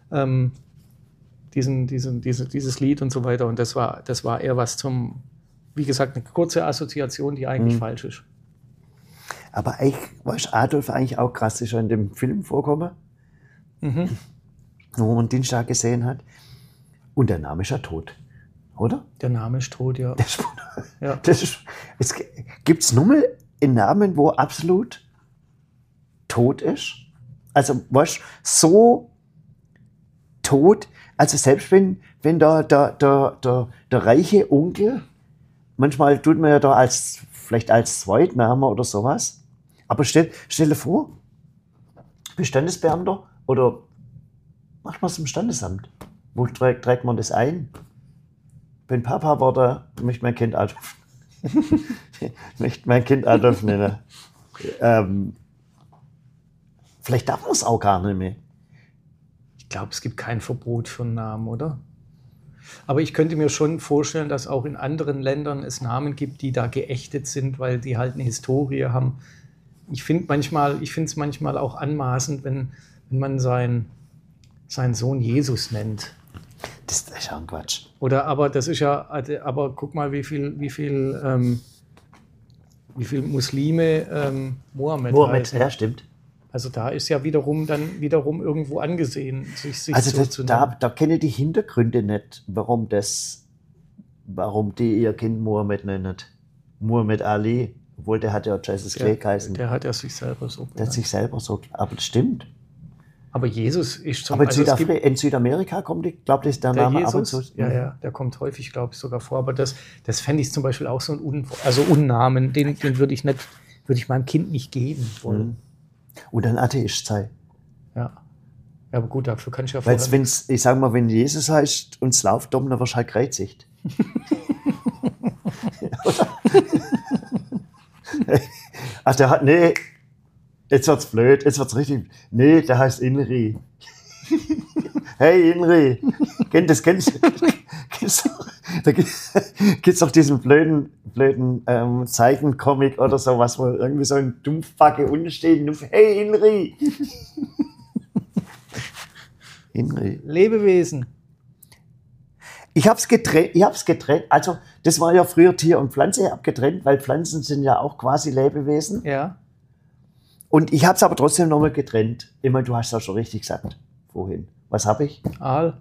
Dieses Lied und so weiter. Und das war eher was wie gesagt, eine kurze Assoziation, die eigentlich falsch ist. Aber eigentlich, weißt Adolf eigentlich auch krass, ist ja in dem Film vorkommen, wo man den stark gesehen hat. Und der Name ist ja tot, oder? Der Name ist tot, ja. Ja. Gibt es Nummer in Namen, wo absolut tot ist? Also, weißt so tot, also selbst wenn der reiche Onkel, manchmal tut man ja da vielleicht als Zweitname oder sowas, aber stell dir vor, Bestandesbeamter oder macht man es im Standesamt? Wo trägt man das ein? Wenn Papa war da, möchte mein Kind Adolf. Möchte mein Kind Adolf nennen. Vielleicht darf man es auch gar nicht mehr. Ich glaube, es gibt kein Verbot für einen Namen, oder? Aber ich könnte mir schon vorstellen, dass auch in anderen Ländern es Namen gibt, die da geächtet sind, weil die halt eine Historie haben. Ich finde es manchmal auch anmaßend, wenn man seinen Sohn Jesus nennt. Das ist ja ein Quatsch. Aber das ist ja, aber guck mal, wie viel Muslime Mohammed heißen. Ja, stimmt. Also da ist ja wiederum irgendwo angesehen, sich also so zu nennen. Da kenne ich die Hintergründe nicht, warum die ihr Kind Mohammed nennen. Mohammed Ali, obwohl der hat ja Jesus Clay geheißen. Der hat ja sich selber so genannt. Der hat sich selber so, aber das stimmt. Aber Jesus ist zum Beispiel. Aber in Südamerika kommt, ich glaube, das ist der Name Jesus, ab und zu. Ja, der kommt häufig, glaube ich, sogar vor. Aber das fände ich zum Beispiel auch so ein Unnamen, den würde ich meinem Kind nicht geben wollen. Oder ein Atheist sei. Ja, aber gut, dafür kann ich ja vorher... Weil ich sage mal, wenn Jesus heißt und es läuft um, dann wirst du halt gekreuzigt. Ach, der hat... Nee, jetzt wird's blöd, jetzt wird's richtig... Nee, der heißt Inri. Hey, Inri. Kennst du? Da gibt's doch diesen blöden Zeichencomic oder so, was wo irgendwie so ein Dumpfbacke unten steht. Hey, Inri. Inri. Lebewesen. Ich hab's getrennt. Also, das war ja früher Tier und Pflanze. Ich hab getrennt, weil Pflanzen sind ja auch quasi Lebewesen. Ja. Und ich hab's aber trotzdem nochmal getrennt. Immer, du hast es auch schon richtig gesagt vorhin. Was habe ich? Aal.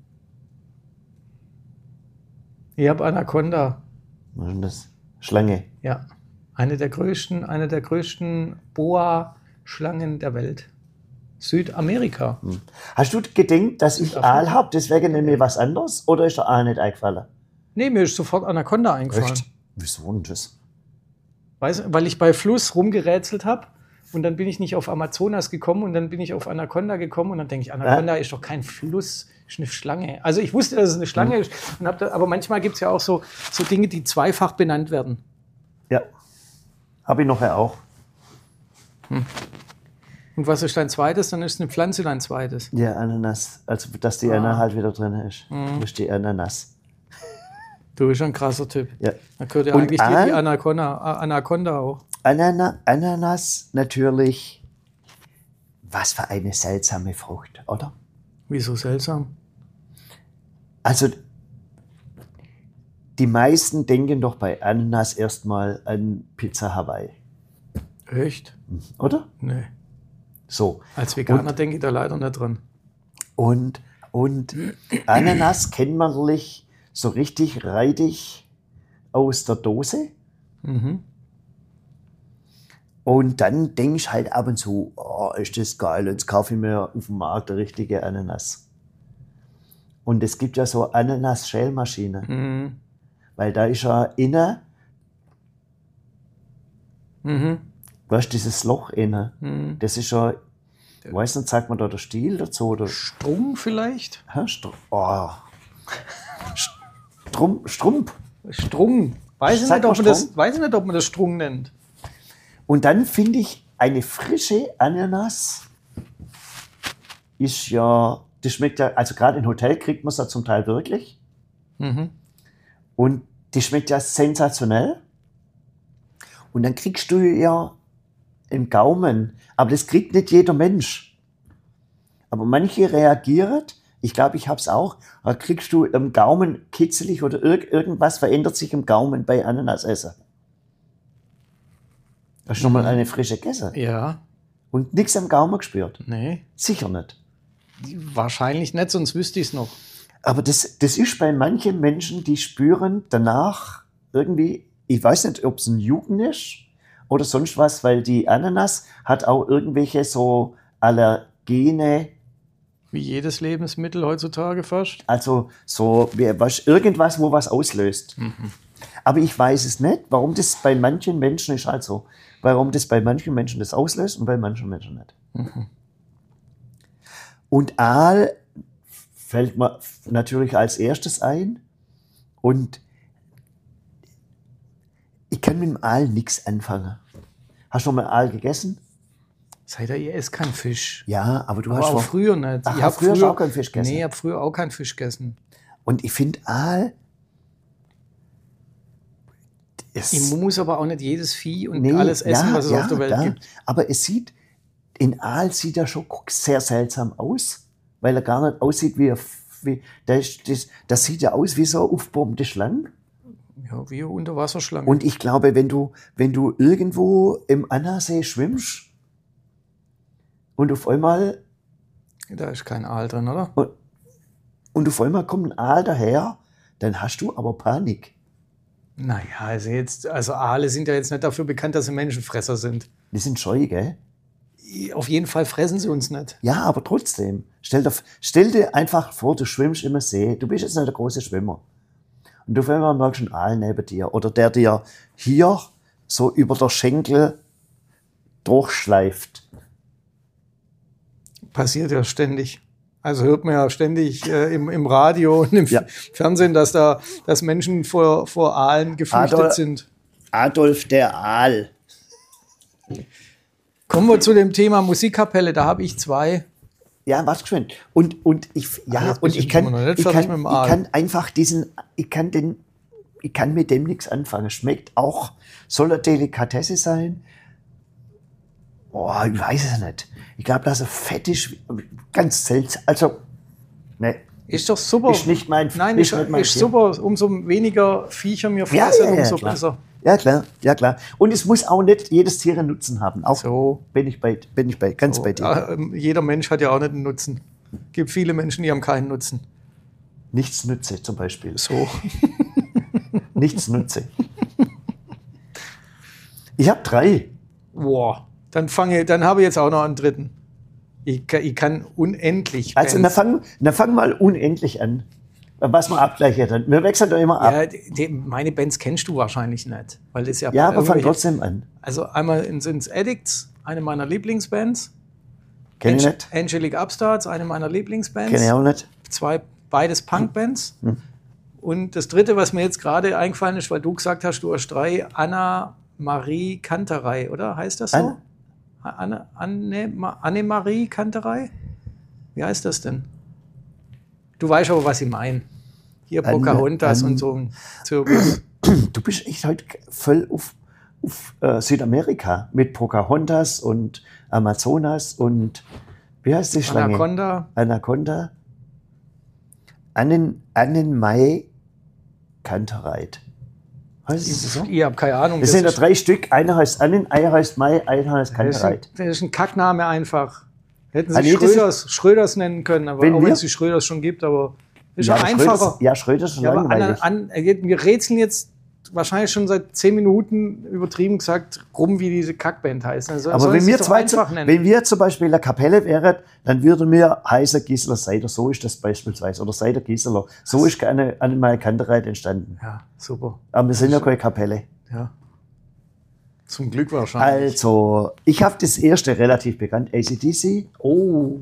Ich habe Anaconda. Was ist denn das? Schlange. Ja. Eine der größten Boa-Schlangen der Welt. Südamerika. Hast du gedacht, dass ich Aal habe, deswegen nehme ich was anderes? Oder ist der Aal nicht eingefallen? Nee, mir ist sofort Anaconda eingefallen. Echt? Wieso denn das? Weil ich bei Fluss rumgerätselt habe und dann bin ich nicht auf Amazonas gekommen und dann bin ich auf Anaconda gekommen und dann denke ich, Anaconda ist doch kein Fluss, ist eine Schlange. Also ich wusste, dass es eine Schlange ist, aber manchmal gibt es ja auch so Dinge, die zweifach benannt werden. Ja, habe ich nachher auch. Und was ist dein zweites? Dann ist eine Pflanze dein zweites. Ja, Ananas. Also, dass die Anna halt wieder drin ist. Das ist die Ananas. Du bist ein krasser Typ. Ja. Da gehört ja eigentlich die Anaconda auch. Ananas natürlich. Was für eine seltsame Frucht, oder? Wieso seltsam? Also, die meisten denken doch bei Ananas erstmal an Pizza Hawaii. Echt? Oder? Nee. So. Als Veganer denke ich da leider nicht dran. Und Ananas kennt man natürlich so richtig reidig aus der Dose. Und dann denke ich halt ab und zu, oh, ist das geil, jetzt kaufe ich mir auf dem Markt eine richtige Ananas. Und es gibt ja so Ananas-Schälmaschine. Weil da ist ja innen, weißt du, dieses Loch innen, das ist ja, ich weiß nicht, sagt man da der Stiel dazu? Oder? Strung vielleicht? Ja, Strumpf. Strung. Weiß ich nicht, ob man das Strung nennt. Und dann finde ich, eine frische Ananas ist ja, das schmeckt ja, also gerade im Hotel kriegt man es ja zum Teil wirklich. Und die schmeckt ja sensationell. Und dann kriegst du ja im Gaumen, aber das kriegt nicht jeder Mensch. Aber manche reagieren, ich glaube, ich habe es auch, da kriegst du im Gaumen kitzelig oder irgendwas verändert sich im Gaumen bei Ananasessen. Hast du schon mal eine frische gegessen? Ja. Und nichts am Gaumen gespürt? Nee. Sicher nicht. Wahrscheinlich nicht, sonst wüsste ich es noch. Aber das ist bei manchen Menschen, die spüren danach irgendwie, ich weiß nicht, ob es ein Jucken ist oder sonst was, weil die Ananas hat auch irgendwelche so Allergene. Wie jedes Lebensmittel heutzutage fast. Also so irgendwas, wo was auslöst. Aber ich weiß es nicht, warum das bei manchen Menschen ist halt so. Warum das bei manchen Menschen das auslöst und bei manchen Menschen nicht. Und Aal fällt mir natürlich als erstes ein. Und ich kann mit dem Aal nichts anfangen. Hast du schon mal Aal gegessen? Seid ihr esst keinen Fisch. Ja, aber du Aber hast auch früher nicht. Ach, Ich habe früher auch keinen Fisch gegessen. Nee, ich habe früher auch keinen Fisch gegessen. Und ich finde Aal, Ich muss aber auch nicht jedes Vieh und alles essen, was es auf der Welt gibt. Aber in Aal sieht er schon sehr seltsam aus, weil er gar nicht aussieht das sieht ja aus wie so eine aufbombte Schlange. Ja, wie eine Unterwasserschlange. Und ich glaube, wenn du irgendwo im Annasee schwimmst und auf einmal... Da ist kein Aal drin, oder? Und auf einmal kommt ein Aal daher, dann hast du aber Panik. Naja, also Aale sind ja jetzt nicht dafür bekannt, dass sie Menschenfresser sind. Die sind scheu, gell? Auf jeden Fall fressen sie uns nicht. Ja, aber trotzdem. Stell dir einfach vor, du schwimmst im See. Du bist jetzt nicht der große Schwimmer. Und auf einmal merkst du einen Aal neben dir. Oder der dir hier so über der Schenkel durchschleift. Passiert ja ständig. Also hört man ja ständig im Radio und im Fernsehen, dass Menschen vor Aalen geflüchtet sind. Adolf der Aal. Kommen wir zu dem Thema Musikkapelle. Da habe ich 2. Ja, was geschwind. Und ich kann einfach ich kann mit dem nichts anfangen. Schmeckt auch, soll eine Delikatesse sein? Boah, ich weiß es nicht. Ich glaube, dass er fett ist, ganz seltsam. Also, ne. Ist doch super. Ist nicht mein Nein, ist super. Umso weniger Viecher mir fressen, umso klar. besser. Ja, klar. Und es muss auch nicht jedes Tier einen Nutzen haben. Auch so. Bin ich bei dir. Ja, jeder Mensch hat ja auch nicht einen Nutzen. Es gibt viele Menschen, die haben keinen Nutzen. Nichts nütze zum Beispiel. So. Nichts nütze. Ich habe 3. Boah. Dann habe ich jetzt auch noch einen 3. Ich kann unendlich. Also dann fang mal unendlich an. Was wir abgleichen dann. Wir wechseln doch immer ab. Ja, meine Bands kennst du wahrscheinlich nicht. Weil das ja, aber fang trotzdem an. Also einmal sind Addicts, eine meiner Lieblingsbands. Kenn ich nicht. Angelic Upstarts, eine meiner Lieblingsbands. Kenn ich auch nicht. Beides Punkbands. Und das 3., was mir jetzt gerade eingefallen ist, weil du gesagt hast, du hast 3, Anna-Marie Kanterei, oder? Heißt das so? Annemarie Kanterei? Wie heißt das denn? Du weißt aber, was ich meine. Hier Pocahontas und so ein Zirkus. Du bist echt heute voll auf Südamerika mit Pocahontas und Amazonas und wie heißt die Schlange? Anaconda. Annenmai Kantereit. Heißt das so? Ich habe keine Ahnung. Das sind ja 3 Stück. Einer heißt Annen, einer heißt Mai, einer heißt Kantereit. Das ist ein Kackname einfach. Hätten sie Schröders nennen können, aber auch wenn es die Schröders schon gibt, aber Ist ja einfacher. Schröder ist schon langweilig. Wir rätseln jetzt wahrscheinlich schon seit 10 Minuten, übertrieben gesagt, rum, wie diese Kackband heißt. Also, aber wenn wir zum Beispiel in der Kapelle wären, dann würde mir heißen Gisela Seider. So ist das beispielsweise. Oder Seider Gisela. So ist Annemarie Kantereit entstanden. Ja, super. Aber wir sind ja keine Kapelle. Ja. Zum Glück wahrscheinlich. Also, ich habe das erste relativ bekannt. AC/DC. Oh.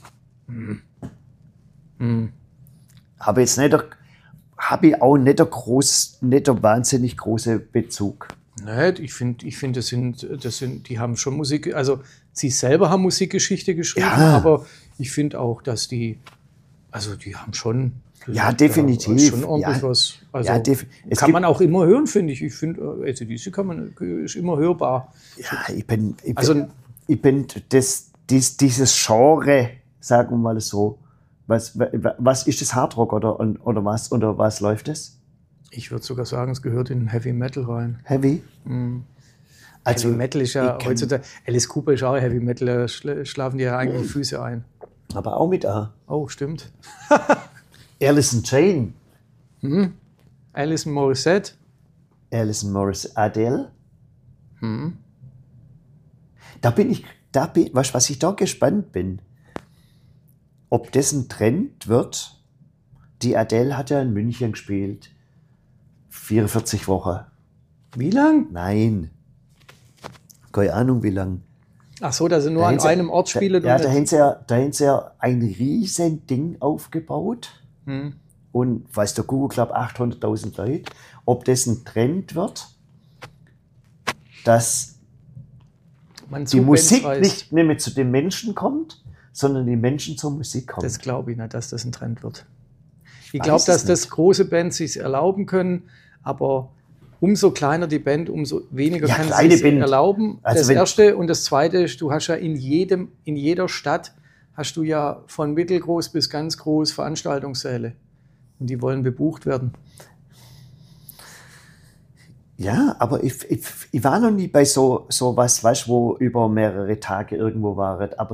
Habe jetzt nicht... Habe ich auch nicht einen wahnsinnig großen Bezug. Nee, ich finde, die haben schon Musik, also sie selber haben Musikgeschichte geschrieben, aber ich finde auch, dass die haben schon. Ja, definitiv. Schon ordentlich was. Also kann man auch immer hören, finde ich. Ich finde, AC/DC ist immer hörbar. Ja, ich bin dieses Genre, sagen wir mal so. Was ist das, Hardrock oder was läuft das? Ich würde sogar sagen, es gehört in Heavy Metal rein. Heavy? Also Heavy Metal ist ja heutzutage, Alice Cooper ist auch Heavy Metal, da schlafen die ja eigentlich die Füße ein. Aber auch mit A. Oh, stimmt. Alice in Chain. Alice Morissette. Alice Morissette. Adele. Was ich da gespannt bin, ob das ein Trend wird. Die Adele hat ja in München gespielt. 44 Wochen. Wie lang? Nein. Keine Ahnung, wie lang. Ach so, dass sie nur an einem Ort spielen. Da haben sie ja ein riesen Ding aufgebaut. Und weiß der Google Club 800.000 Leute. Ob das ein Trend wird, dass die Musik nicht mehr zu den Menschen kommt, sondern die Menschen zur Musik kommen. Das glaube ich nicht, dass das ein Trend wird. Ich glaube, dass das große Bands sich erlauben können, aber umso kleiner die Band, umso weniger kann sie sich erlauben. Also das Erste. Und das Zweite ist, du hast ja in jeder Stadt hast du ja von mittelgroß bis ganz groß Veranstaltungssäle. Und die wollen bebucht werden. Ja, aber ich war noch nie bei so was, weißt, wo über mehrere Tage irgendwo war. Aber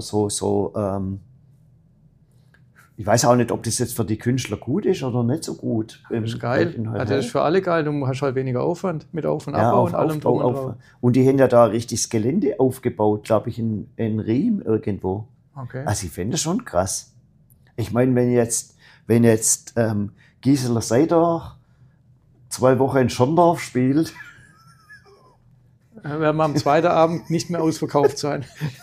ich weiß auch nicht, ob das jetzt für die Künstler gut ist oder nicht so gut. Das ist geil. Das ist für alle geil. Du hast halt weniger Aufwand mit Auf- und Abbau und allem drum und dran. Und die haben ja da richtig das Gelände aufgebaut, glaube ich, in Riem irgendwo. Okay. Also ich finde das schon krass. Ich meine, wenn jetzt Gisela Seider 2 Wochen in Schorndorf spielt. Dann werden wir am zweiten Abend nicht mehr ausverkauft sein.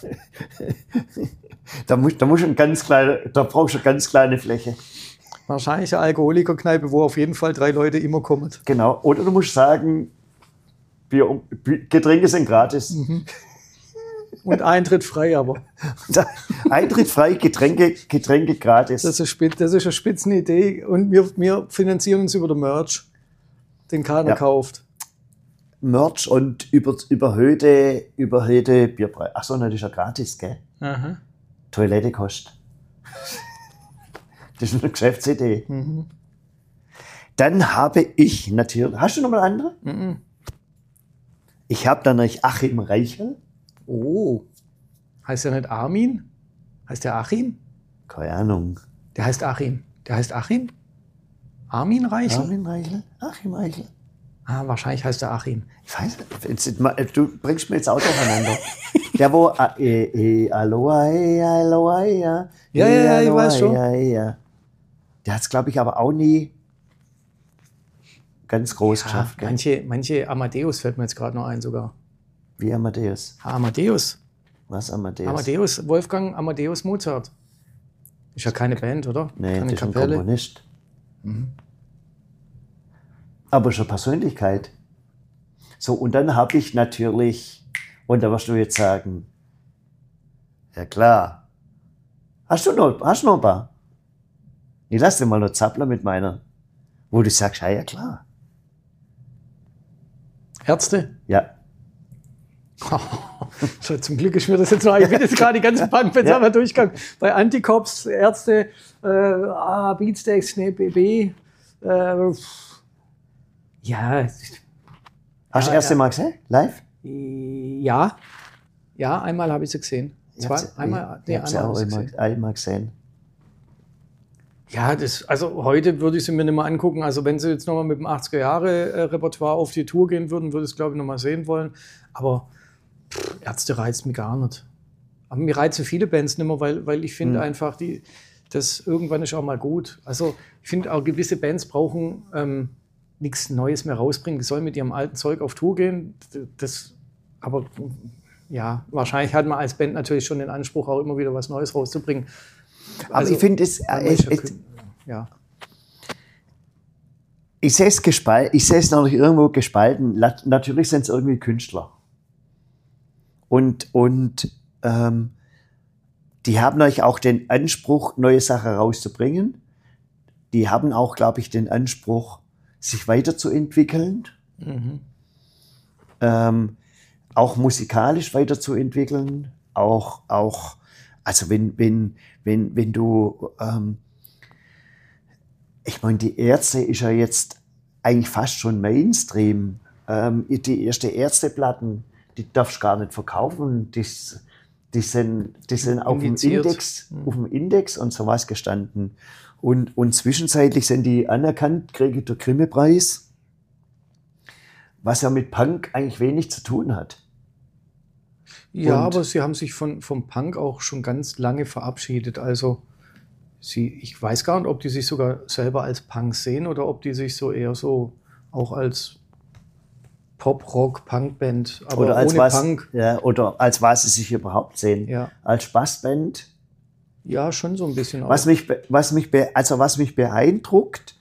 Da brauchst du eine ganz kleine Fläche. Wahrscheinlich eine Alkoholikerkneipe, wo auf jeden Fall 3 Leute immer kommen. Genau. Oder du musst sagen, Getränke sind gratis. Und Eintritt frei, aber. Eintritt frei, Getränke gratis. Das ist eine Spitzenidee. Und wir finanzieren uns über den Merch, den keiner kauft. Merch und überhöhte Bierpreis. Achso, das ist ja gratis, gell? Aha. Toilette kostet. Das ist eine Geschäftsidee. Dann habe ich natürlich. Hast du noch mal andere? Ich habe dann noch Achim Reichel. Oh. Heißt der nicht Armin? Heißt der Achim? Keine Ahnung. Der heißt Achim. Der heißt Achim? Armin Reichel? Armin Reichel? Achim Reichel. Ah, wahrscheinlich heißt der Achim. Ich weiß nicht, du bringst mir jetzt auch durcheinander. Der wo Aloha, ja. Ja, ich weiß schon. Ja. Der hat es, glaube ich, aber auch nie ganz groß geschafft. Manche Amadeus fällt mir jetzt gerade noch ein sogar. Wie Amadeus? Amadeus. Was Amadeus? Wolfgang Amadeus Mozart. Ist ja keine Band, oder? Nee, keine das ist ein Kapelle. Komponist. Aber schon Persönlichkeit. So, und dann habe ich natürlich, und da wirst du jetzt sagen, ja klar, hast du noch ein paar? Ich lass dir mal noch zappeln mit meiner, wo du sagst, ja klar. Ärzte? Ja. So, zum Glück ist mir das jetzt noch, ich bin jetzt gerade die ganzen Bandplätze einmal durchgegangen. Bei Anticops, Ärzte, Beatsteaks, BB, ja. Hast du das erste Mal gesehen? Live? Ja. Ja, einmal habe ich sie gesehen. Einmal gesehen. Ja, also heute würde ich sie mir nicht mehr angucken. Also wenn sie jetzt nochmal mit dem 80er-Jahre-Repertoire auf die Tour gehen würden, würde ich es, glaube ich, nochmal sehen wollen. Aber Ärzte reizt mich gar nicht. Aber mir reizen viele Bands nicht mehr, weil ich finde einfach, das irgendwann ist auch mal gut. Also ich finde auch, gewisse Bands brauchen nichts Neues mehr rausbringen. Die sollen mit ihrem alten Zeug auf Tour gehen. Aber ja, wahrscheinlich hat man als Band natürlich schon den Anspruch, auch immer wieder was Neues rauszubringen. Aber also, ich finde es... ja. Ich sehe es noch nicht irgendwo gespalten. Natürlich sind es irgendwie Künstler. Und die haben euch auch den Anspruch, neue Sachen rauszubringen. Die haben auch, glaube ich, den Anspruch, sich weiterzuentwickeln. Auch musikalisch weiterzuentwickeln. Also wenn du, ich meine, die Ärzte ist ja jetzt eigentlich fast schon Mainstream. Die ersten Ärzteplatten, die darfst du gar nicht verkaufen. Die sind auf dem Index und sowas gestanden. Und zwischenzeitlich sind die anerkannt, kriegen den Grimme-Preis, was ja mit Punk eigentlich wenig zu tun hat. Ja, aber sie haben sich vom Punk auch schon ganz lange verabschiedet. Also ich weiß gar nicht, ob die sich sogar selber als Punk sehen oder ob die sich so eher so auch als Pop-Rock-Punk-Band, aber oder als ohne was, Punk. Ja, oder als was sie sich überhaupt sehen. Ja. Als Spaßband. Ja, schon so ein bisschen. Was mich beeindruckt,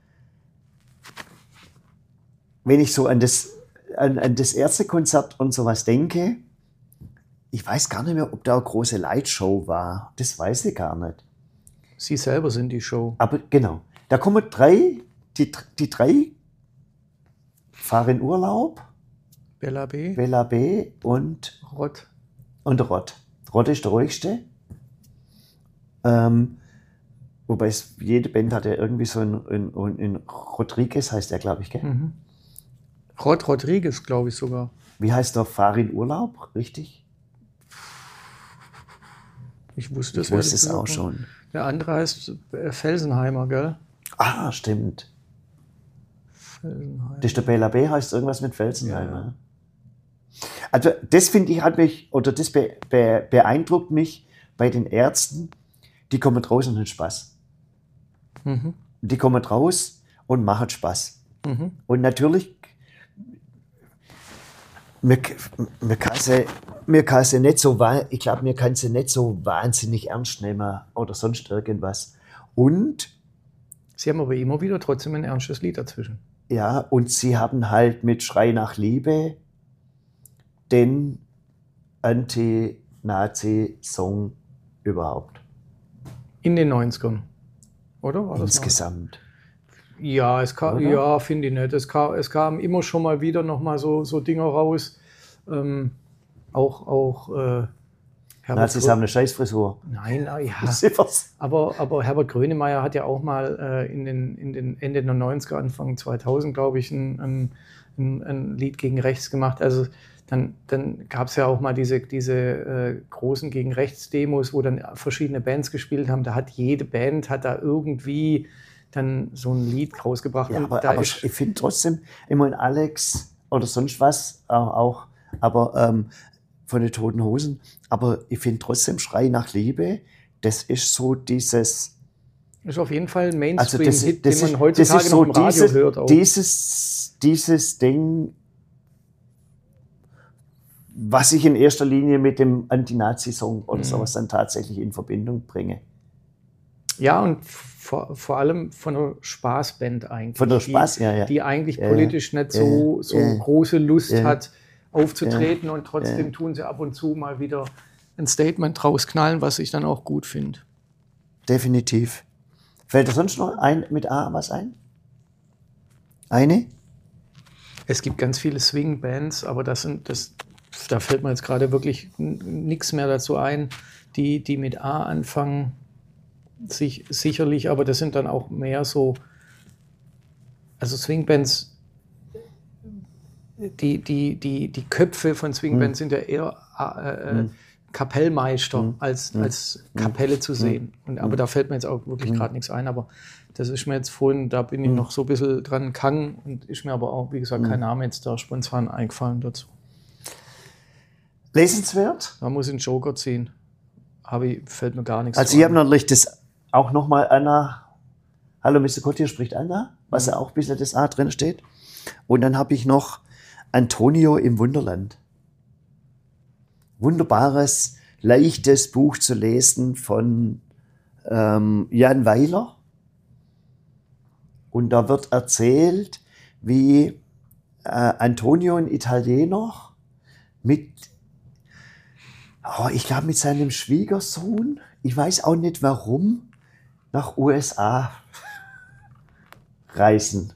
wenn ich so an das Ärztekonzert und sowas denke, ich weiß gar nicht mehr, ob da eine große Lightshow war. Das weiß ich gar nicht. Sie selber sind die Show. Aber genau, da kommen die drei fahren in Urlaub. Bella B und Rott. Rott ist der ruhigste. Wobei jede Band hat ja irgendwie so ein Rodriguez, heißt der, glaube ich, gell? Mhm. Rott Rodriguez, glaube ich sogar. Wie heißt der? Fahr in Urlaub, richtig? Ich wusste es auch schon. Der andere heißt Felsenheimer, gell? Ah, stimmt. Das ist der Bela B, heißt irgendwas mit Felsenheimer. Ja. Also das finde ich das beeindruckt mich bei den Ärzten, die kommen raus und haben Spaß. Mhm. Die kommen raus und machen Spaß. Mhm. Und natürlich, mir kann sie nicht so wahnsinnig ernst nehmen oder sonst irgendwas. Und sie haben aber immer wieder trotzdem ein ernstes Lied dazwischen. Ja, und sie haben halt mit Schrei nach Liebe den Anti-Nazi-Song überhaupt. In den 90ern, oder? War das insgesamt? Ja, finde ich nicht. Es kam immer schon mal wieder noch mal so Dinger raus. Nazis haben eine Scheißfrisur. Nein, ja. Aber Herbert Grönemeyer hat ja auch mal in den Ende der 90er, Anfang 2000, glaube ich, ein Lied gegen rechts gemacht. Also dann gab es ja auch mal diese großen gegen rechts Demos, wo dann verschiedene Bands gespielt haben. Da hat jede Band da irgendwie dann so ein Lied rausgebracht. Ja, aber ich finde trotzdem, immer in Alex oder sonst was auch, aber von den Toten Hosen, aber ich finde trotzdem Schrei nach Liebe, das ist so dieses... Ist auf jeden Fall ein Mainstream-Hit, den man heutzutage noch im Radio hört. Auch. Dieses Ding, was ich in erster Linie mit dem Anti-Nazi-Song oder sowas dann tatsächlich in Verbindung bringe. Ja, und vor allem von einer Spaßband eigentlich. Von der Spaß, die eigentlich politisch nicht so große Lust hat, aufzutreten und trotzdem tun sie ab und zu mal wieder ein Statement rausknallen, was ich dann auch gut finde. Definitiv. Fällt dir sonst noch mit A was ein? Eine? Es gibt ganz viele Swing-Bands, aber da fällt mir jetzt gerade wirklich nichts mehr dazu ein, die mit A anfangen, sicherlich, aber das sind dann auch mehr so, also Swing-Bands, die Köpfe von Swingbands sind ja eher Kapellmeister als Kapelle zu sehen. Aber da fällt mir jetzt auch wirklich gerade nichts ein. Aber das ist mir jetzt vorhin, da bin ich noch so ein bisschen dran gegangen und ist mir aber auch, wie gesagt, kein Name jetzt da spontan eingefallen dazu. Lesenswert? Da muss ich einen Joker ziehen. Fällt mir gar nichts Also ich habe natürlich das auch nochmal Anna, hallo Mr. Gott, hier spricht Anna, was ja auch ein bisschen das A drin steht. Und dann habe ich noch Antonio im Wunderland. Wunderbares, leichtes Buch zu lesen von Jan Weiler. Und da wird erzählt, wie Antonio, ein Italiener, ich glaube mit seinem Schwiegersohn, ich weiß auch nicht warum, nach USA reisen.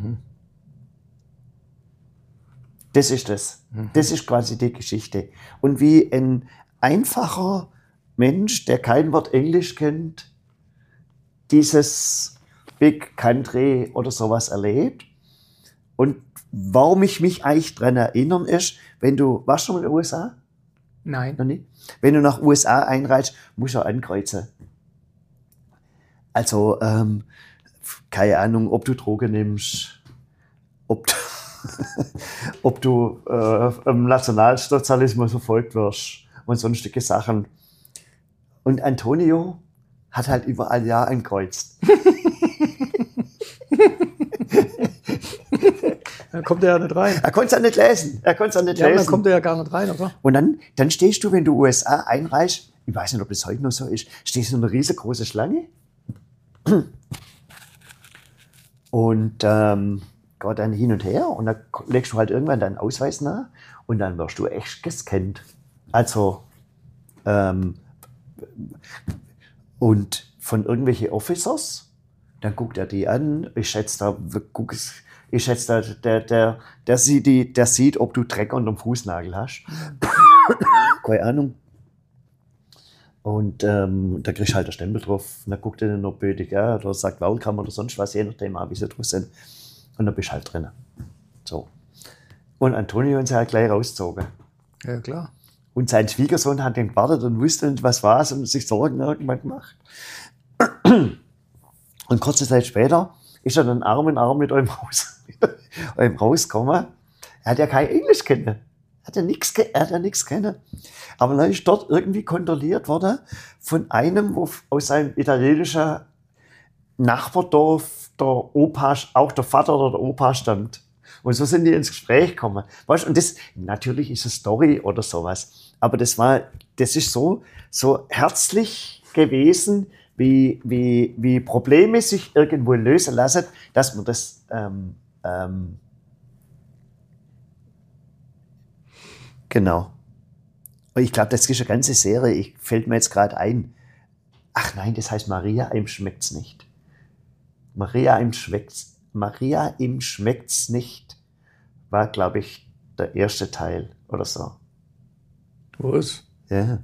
Das ist das. Das ist quasi die Geschichte. Und wie ein einfacher Mensch, der kein Wort Englisch kennt, dieses Big Country oder sowas erlebt. Und warum ich mich eigentlich daran erinnern ist, warst du schon mal in den USA? Nein. Noch nicht? Wenn du nach USA einreist, musst du ankreuzen. Also, keine Ahnung, ob du Drogen nimmst, ob du im Nationalsozialismus verfolgt wirst und sonstige Sachen. Und Antonio hat halt überall Ja ankreuzt. Da kommt er ja nicht rein. Er konnte es ja nicht lesen. Dann kommt er ja gar nicht rein, oder? Und dann stehst du, wenn du USA einreist, ich weiß nicht, ob das heute noch so ist, stehst du in einer riesengroßen Schlange. Und geht dann hin und her und dann legst du halt irgendwann deinen Ausweis nach und dann wirst du echt gescannt. Also, und von irgendwelchen Officers, dann guckt er die an, der sieht, ob du Dreck unterm Fußnagel hast. Keine Ahnung. Und da kriegst du halt einen Stempel drauf. Und dann guckt er dann noch bödig an oder sagt Welcome oder sonst was, je nachdem, wie sie drauf sind. Und dann bist du halt drin. So. Und Antonio hat sich halt gleich rausgezogen. Ja, klar. Und sein Schwiegersohn hat den gewartet und wusste nicht, was war es und sich Sorgen irgendwann gemacht. Und kurze Zeit später ist er dann Arm in Arm mit eurem rausgekommen. Er hat ja kein Englisch kennen. Er hat ja nichts kennen. Aber dann ist dort irgendwie kontrolliert worden von einem, wo aus seinem italienischen Nachbardorf der Opa, auch der Vater oder der Opa stammt. Und so sind die ins Gespräch gekommen. Weißt, und das, natürlich ist es Story oder sowas. Aber das ist so herzlich gewesen, wie Probleme sich irgendwo lösen lassen, dass man das, genau. Und ich glaube, das ist eine ganze Serie, fällt mir jetzt gerade ein. Ach nein, das heißt Maria, ihm schmeckt's nicht. Maria, ihm schmeckt's nicht, war, glaube ich, der erste Teil oder so. Was? Ja.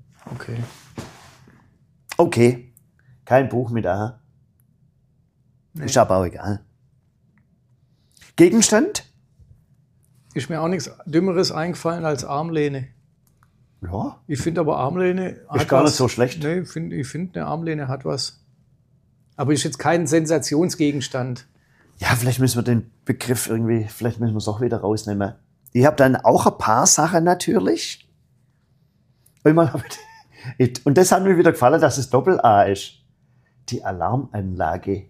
Okay. Kein Buch mit A. Nee. Ist aber auch egal. Gegenstand? Ist mir auch nichts Dümmeres eingefallen als Armlehne. Ja. Ich finde aber Armlehne ist gar nicht so schlecht. Nee, ich finde, eine Armlehne hat was. Aber ist jetzt kein Sensationsgegenstand. Ja, vielleicht müssen wir den Begriff vielleicht müssen wir es auch wieder rausnehmen. Ich habe dann auch ein paar Sachen natürlich. Und das hat mir wieder gefallen, dass es Doppel-A ist. Die Alarmanlage.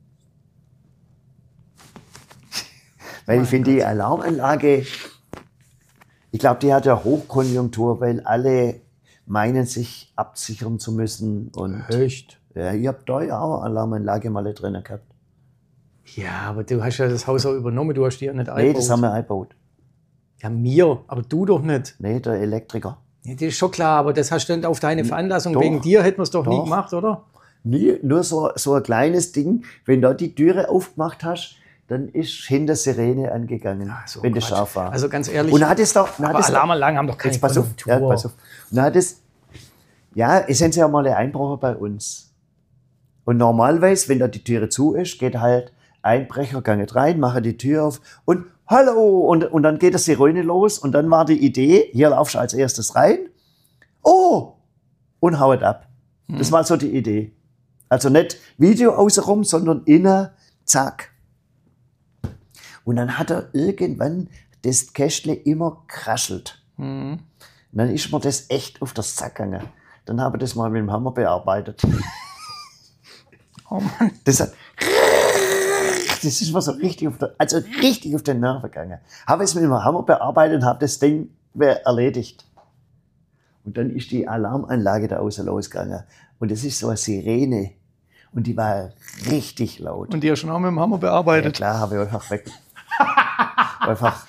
Weil ich finde, die Alarmanlage, ich glaube, die hat ja Hochkonjunktur, weil alle meinen, sich absichern zu müssen. Und echt? Ja, ich habe da ja auch eine Alarmanlage mal drin gehabt. Ja, aber du hast ja das Haus auch übernommen, du hast die ja nicht eingebaut. Nee, das haben wir eingebaut. Ja, mir, aber du doch nicht. Nee, der Elektriker. Ja, das ist schon klar, aber das hast du nicht auf deine Veranlassung. Doch, wegen dir hätten wir es doch nie gemacht, oder? Nie, nur so ein kleines Ding. Wenn du die Türe aufgemacht hast, dann ist hinter Sirene angegangen, Ja, so wenn Quatsch. das scharf war. Also ganz ehrlich, und hat es doch, aber Alarmanlagen haben doch keine jetzt pass auf, Konjunktur. ja, pass auf. Und hat es, ja, es sind ja mal Einbrecher bei uns. Und normalerweise, wenn da die Türe zu ist, geht halt Einbrecher, geht rein, machen die Tür auf und hallo! Und dann geht das Sirene los und dann war die Idee, hier laufst du als erstes rein Oh! Und haut ab. Das war so die Idee. Also nicht Video außenrum, sondern innen, zack. Und dann hat er irgendwann das Kästle immer kraschelt. Und dann ist mir das echt auf das Sack gegangen. Dann habe ich das mal mit dem Hammer bearbeitet. Oh Mann. Das ist mir so richtig richtig auf den Nerv gegangen. Habe es mit dem Hammer bearbeitet und habe das Ding erledigt. Und dann ist die Alarmanlage da außen losgegangen. Und das ist so eine Sirene. Und die war richtig laut. Und die hast du schon auch mit dem Hammer bearbeitet? Ja klar, habe ich einfach weg. Einfach.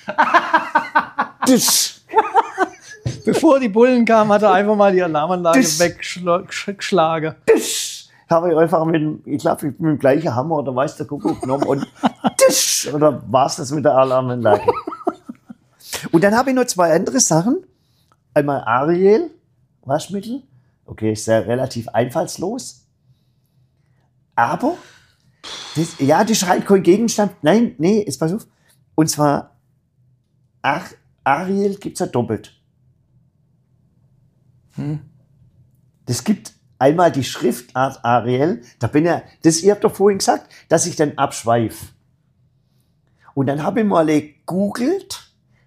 Das. Bevor die Bullen kamen, hat er einfach mal die Alarmanlage weggeschlagen. Das habe ich einfach mit dem gleichen Hammer oder weiß der Kuckuck genommen und das. Oder war es das mit der Alarmanlage? Und dann habe ich noch 2 andere Sachen. Einmal Ariel, Waschmittel. Okay, ist ja relativ einfallslos. Aber, das ist halt kein Gegenstand. Nein, jetzt pass auf. Und zwar, Ariel gibt es ja doppelt. Das gibt einmal die Schriftart Ariel. Ihr habt doch vorhin gesagt, dass ich dann abschweife. Und dann habe ich mal gegoogelt.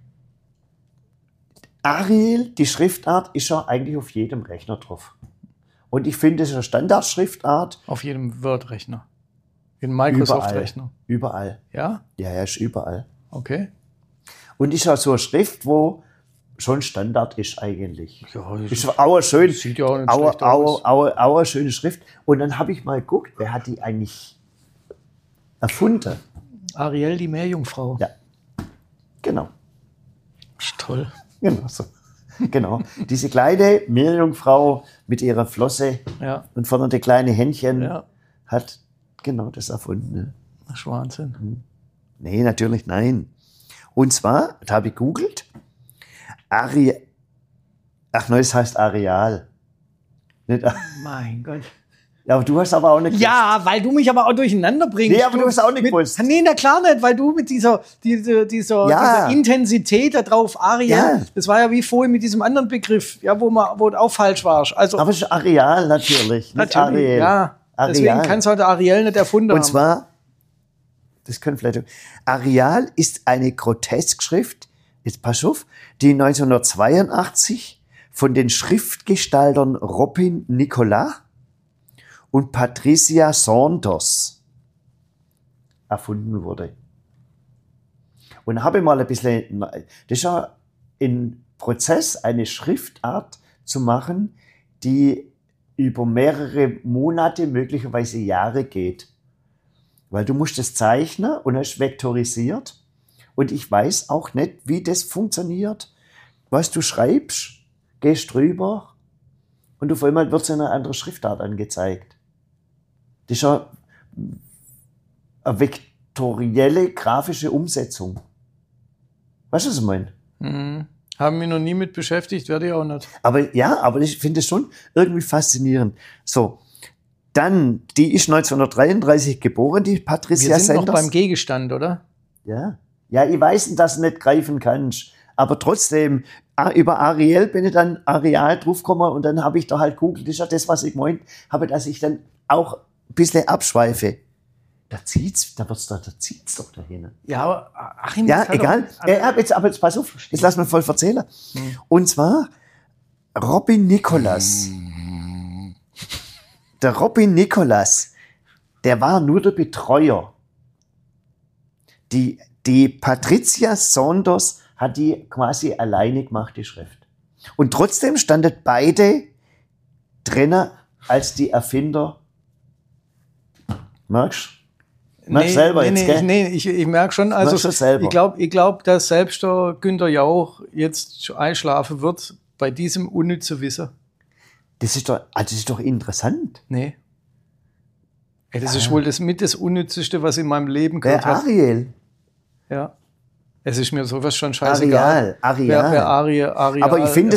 Ariel, die Schriftart, ist ja eigentlich auf jedem Rechner drauf. Und ich finde, es ist eine Standardschriftart. Auf jedem Word-Rechner. In Microsoft-Rechner. Überall. Ja? Ja, ist überall. Okay. Und ist ja so eine Schrift, wo schon Standard ist eigentlich. Ja, ist auch eine schöne, sieht ja auch nicht schlecht aus. auch eine schöne Schrift. Und dann habe ich mal geguckt, wer hat die eigentlich erfunden? Ariel, die Meerjungfrau. Ja, genau. Ist toll. Genau so. Genau. Diese kleine Meerjungfrau mit ihrer Flosse und vorne die kleine Händchen hat genau das erfunden. Ne? Das ist Wahnsinn. Nee, natürlich nein. Und zwar, da habe ich gegoogelt, es heißt Areal. Nicht Mein Gott. Ja, aber du hast aber auch nicht gewusst. Ja, weil du mich aber auch durcheinander bringst. Nee, aber du hast auch nicht gewusst. Nee, na klar nicht, weil du mit dieser Intensität da drauf, Areal, das war ja wie vorhin mit diesem anderen Begriff, ja, wo du auch falsch warst. Also, aber es ist Areal natürlich, nicht Ariel. Ja, Areal. Deswegen kannst du heute Ariel nicht erfunden haben. Und zwar, das können vielleicht, Areal ist eine Groteskschrift, jetzt pass auf, die 1982 von den Schriftgestaltern Robin Nicolas und Patricia Saunders erfunden wurde. Und habe mal ein bisschen, das ist ja ein Prozess, eine Schriftart zu machen, die über mehrere Monate, möglicherweise Jahre geht. Weil du musst es zeichnen und es ist vektorisiert. Und ich weiß auch nicht, wie das funktioniert. Was du schreibst, gehst drüber und auf einmal wird es in einer anderen Schriftart angezeigt. Das ist ja eine vektorielle grafische Umsetzung. Weißt du, was ich meine? Haben wir noch nie mit beschäftigt, werde ich auch nicht. Aber ich finde es schon irgendwie faszinierend. So, dann, die ist 1933 geboren, die Patricia Wir sind Sanders. noch beim Gegenstand, oder? Ja, ich weiß, dass du nicht greifen kannst. Aber trotzdem, über Ariel bin ich dann Areal draufgekommen und dann habe ich da halt googelt. Das ist ja das, was ich meinte, dass ich dann auch ein bisschen abschweife. Da zieht's doch dahin. Ja, aber Achim, ja, egal. Jetzt pass auf, jetzt lass mich voll erzählen. Und zwar Robin Nicolas. Der Robin Nicolas, der war nur der Betreuer. Die Patricia Saunders hat die quasi alleine gemacht, die Schrift. Und trotzdem standen beide drinnen als die Erfinder. Merkst du? Ich merke schon. Also ich glaube, dass selbst der Günther Jauch jetzt einschlafen wird bei diesem unnützen Wissen. Das ist doch interessant. Nee. Ey, das ist wohl das Unnützeste, was ich in meinem Leben gehört habe. Ariel. Ja. Es ist mir sowas schon scheißegal. Areal. Wer Ariel aber ich finde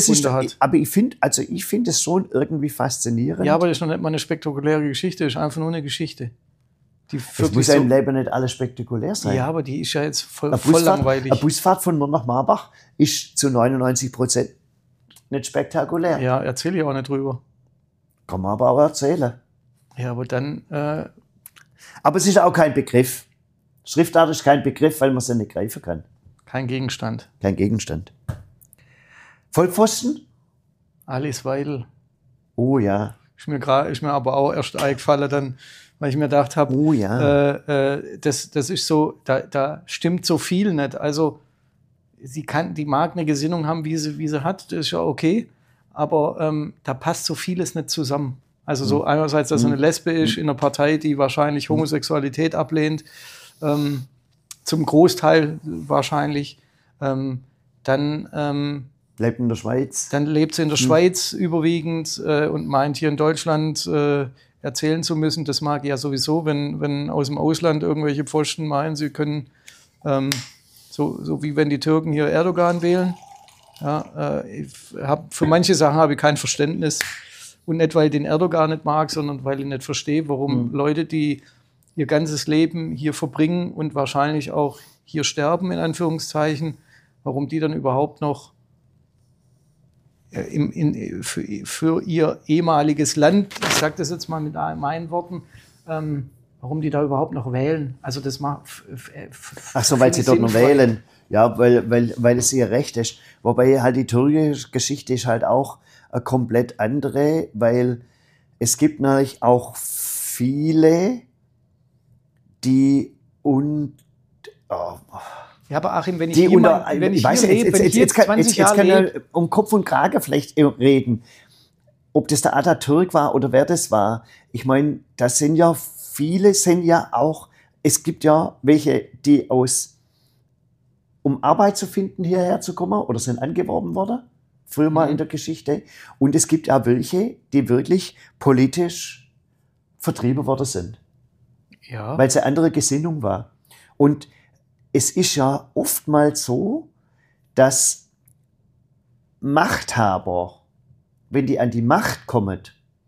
es schon irgendwie faszinierend. Ja, aber das ist noch nicht mal eine spektakuläre Geschichte, das ist einfach nur eine Geschichte. Es muss ja im Leben nicht alles spektakulär sein. Ja, aber die ist ja jetzt voll langweilig. Eine Busfahrt von Nord nach Marbach ist zu 99% nicht spektakulär. Ja, erzähle ich auch nicht drüber. Kann man aber auch erzählen. Ja, aber dann... Aber es ist auch kein Begriff. Schriftart ist kein Begriff, weil man sie nicht greifen kann. Kein Gegenstand. Kein Gegenstand. Vollpfosten? Alice Weidel. Oh ja. Ist mir aber auch erst eingefallen, dann, weil ich mir gedacht habe, Oh ja. das ist so, da stimmt so viel nicht. Also die mag eine Gesinnung haben, wie sie hat, das ist ja okay, aber da passt so vieles nicht zusammen. Also so einerseits, dass sie eine Lesbe ist in einer Partei, die wahrscheinlich Homosexualität ablehnt, zum Großteil wahrscheinlich, dann Lebt in der Schweiz. Dann lebt sie in der Schweiz überwiegend und meint, hier in Deutschland erzählen zu müssen. Das mag ich ja sowieso, wenn aus dem Ausland irgendwelche Pfosten meinen, sie können, so wie wenn die Türken hier Erdogan wählen. Ja, für manche Sachen habe ich kein Verständnis. Und nicht, weil ich den Erdogan nicht mag, sondern weil ich nicht verstehe, warum Leute, die ihr ganzes Leben hier verbringen und wahrscheinlich auch hier sterben, in Anführungszeichen, warum die dann überhaupt noch für ihr ehemaliges Land, ich sage das jetzt mal mit meinen Worten, warum die da überhaupt noch wählen. Also das macht... Ach so, weil sie dort noch wählen. Ja, weil es ihr Recht ist. Wobei halt die türkische Geschichte ist halt auch eine komplett andere, weil es gibt natürlich auch viele, die ja, aber Achim, wenn ich hier jetzt kann ich um Kopf und Kragen vielleicht reden, ob das der Atatürk war oder wer das war. Ich meine, das sind ja viele, es gibt ja welche, die um Arbeit zu finden, hierher zu kommen oder sind angeworben worden, früher mal in der Geschichte. Und es gibt ja welche, die wirklich politisch vertrieben worden sind. Ja. Weil es eine andere Gesinnung war. Und es ist ja oftmals so, dass Machthaber, wenn die an die Macht kommen,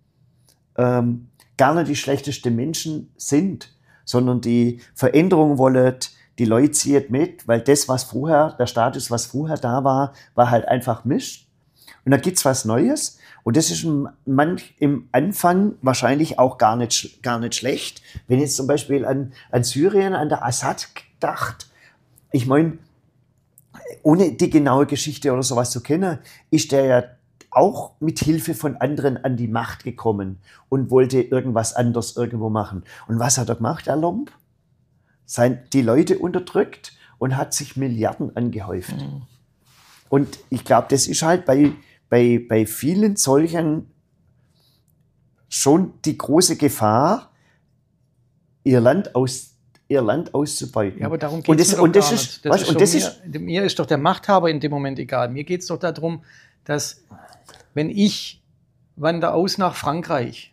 gar nicht die schlechtesten Menschen sind, sondern die Veränderung wollen, die Leute ziehen mit, weil der Status, was vorher da war, war halt einfach Mist. Und dann gibt's was Neues. Und das ist im Anfang wahrscheinlich auch gar nicht schlecht. Wenn jetzt zum Beispiel an Syrien, an der Assad gedacht, ich meine, ohne die genaue Geschichte oder sowas zu kennen, ist der ja auch mit Hilfe von anderen an die Macht gekommen und wollte irgendwas anderes irgendwo machen. Und was hat er gemacht, der Lomb? Die Leute unterdrückt und hat sich Milliarden angehäuft. Mhm. Und ich glaube, das ist halt bei vielen solchen schon die große Gefahr, ihr Land auszubeuten. Ja, aber darum geht es nicht. Mir ist doch der Machthaber in dem Moment egal. Mir geht es doch darum, dass wenn ich wandere aus nach Frankreich,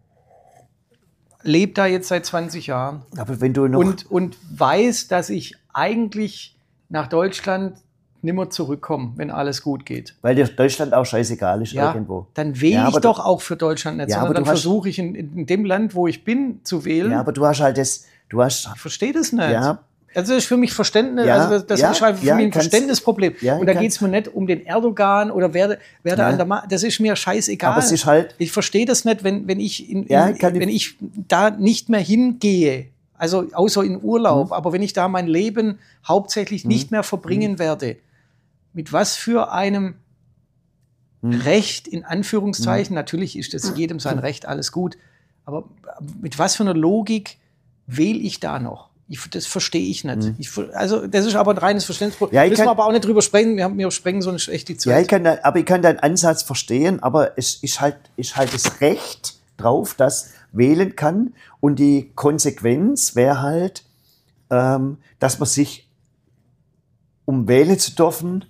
lebe da jetzt seit 20 Jahren aber wenn du noch und weiß, dass ich eigentlich nach Deutschland nimmer zurückkomme, wenn alles gut geht. Weil dir Deutschland auch scheißegal ist irgendwo. Dann wähle ich doch auch für Deutschland nicht, sondern dann versuche ich in dem Land, wo ich bin, zu wählen. Ja, aber du hast halt ich verstehe das nicht. Ja. Also das ist für mich Verständnis, das ist halt für mich ein Verständnisproblem. Ja, und da geht es mir nicht um den Erdogan oder wer da an der Macht, das ist mir scheißegal. Aber es ist halt, ich verstehe das nicht, wenn ich da nicht mehr hingehe, also außer in Urlaub, aber wenn ich da mein Leben hauptsächlich nicht mehr verbringen werde, mit was für einem Recht, in Anführungszeichen, natürlich ist das jedem sein Recht, alles gut, aber mit was für einer Logik wähle ich da noch? Das verstehe ich nicht. Also das ist aber ein reines Verständnisproblem. Ja, müssen wir aber auch nicht drüber sprechen. Wir sprengen sonst echt die Zeit. Ja, ich kann deinen Ansatz verstehen, aber es ist halt das Recht drauf, das wählen kann. Und die Konsequenz wäre halt, dass man sich, um wählen zu dürfen,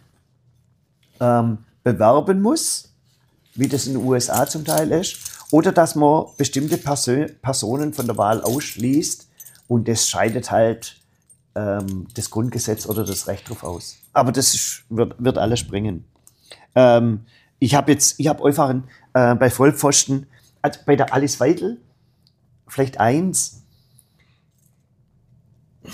bewerben muss, wie das in den USA zum Teil ist, oder dass man bestimmte Personen von der Wahl ausschließt. Und das scheidet halt das Grundgesetz oder das Recht drauf aus. Aber das wird alles springen. Ich habe einfach bei Vollpfosten, also bei der Alice Weidel, vielleicht eins.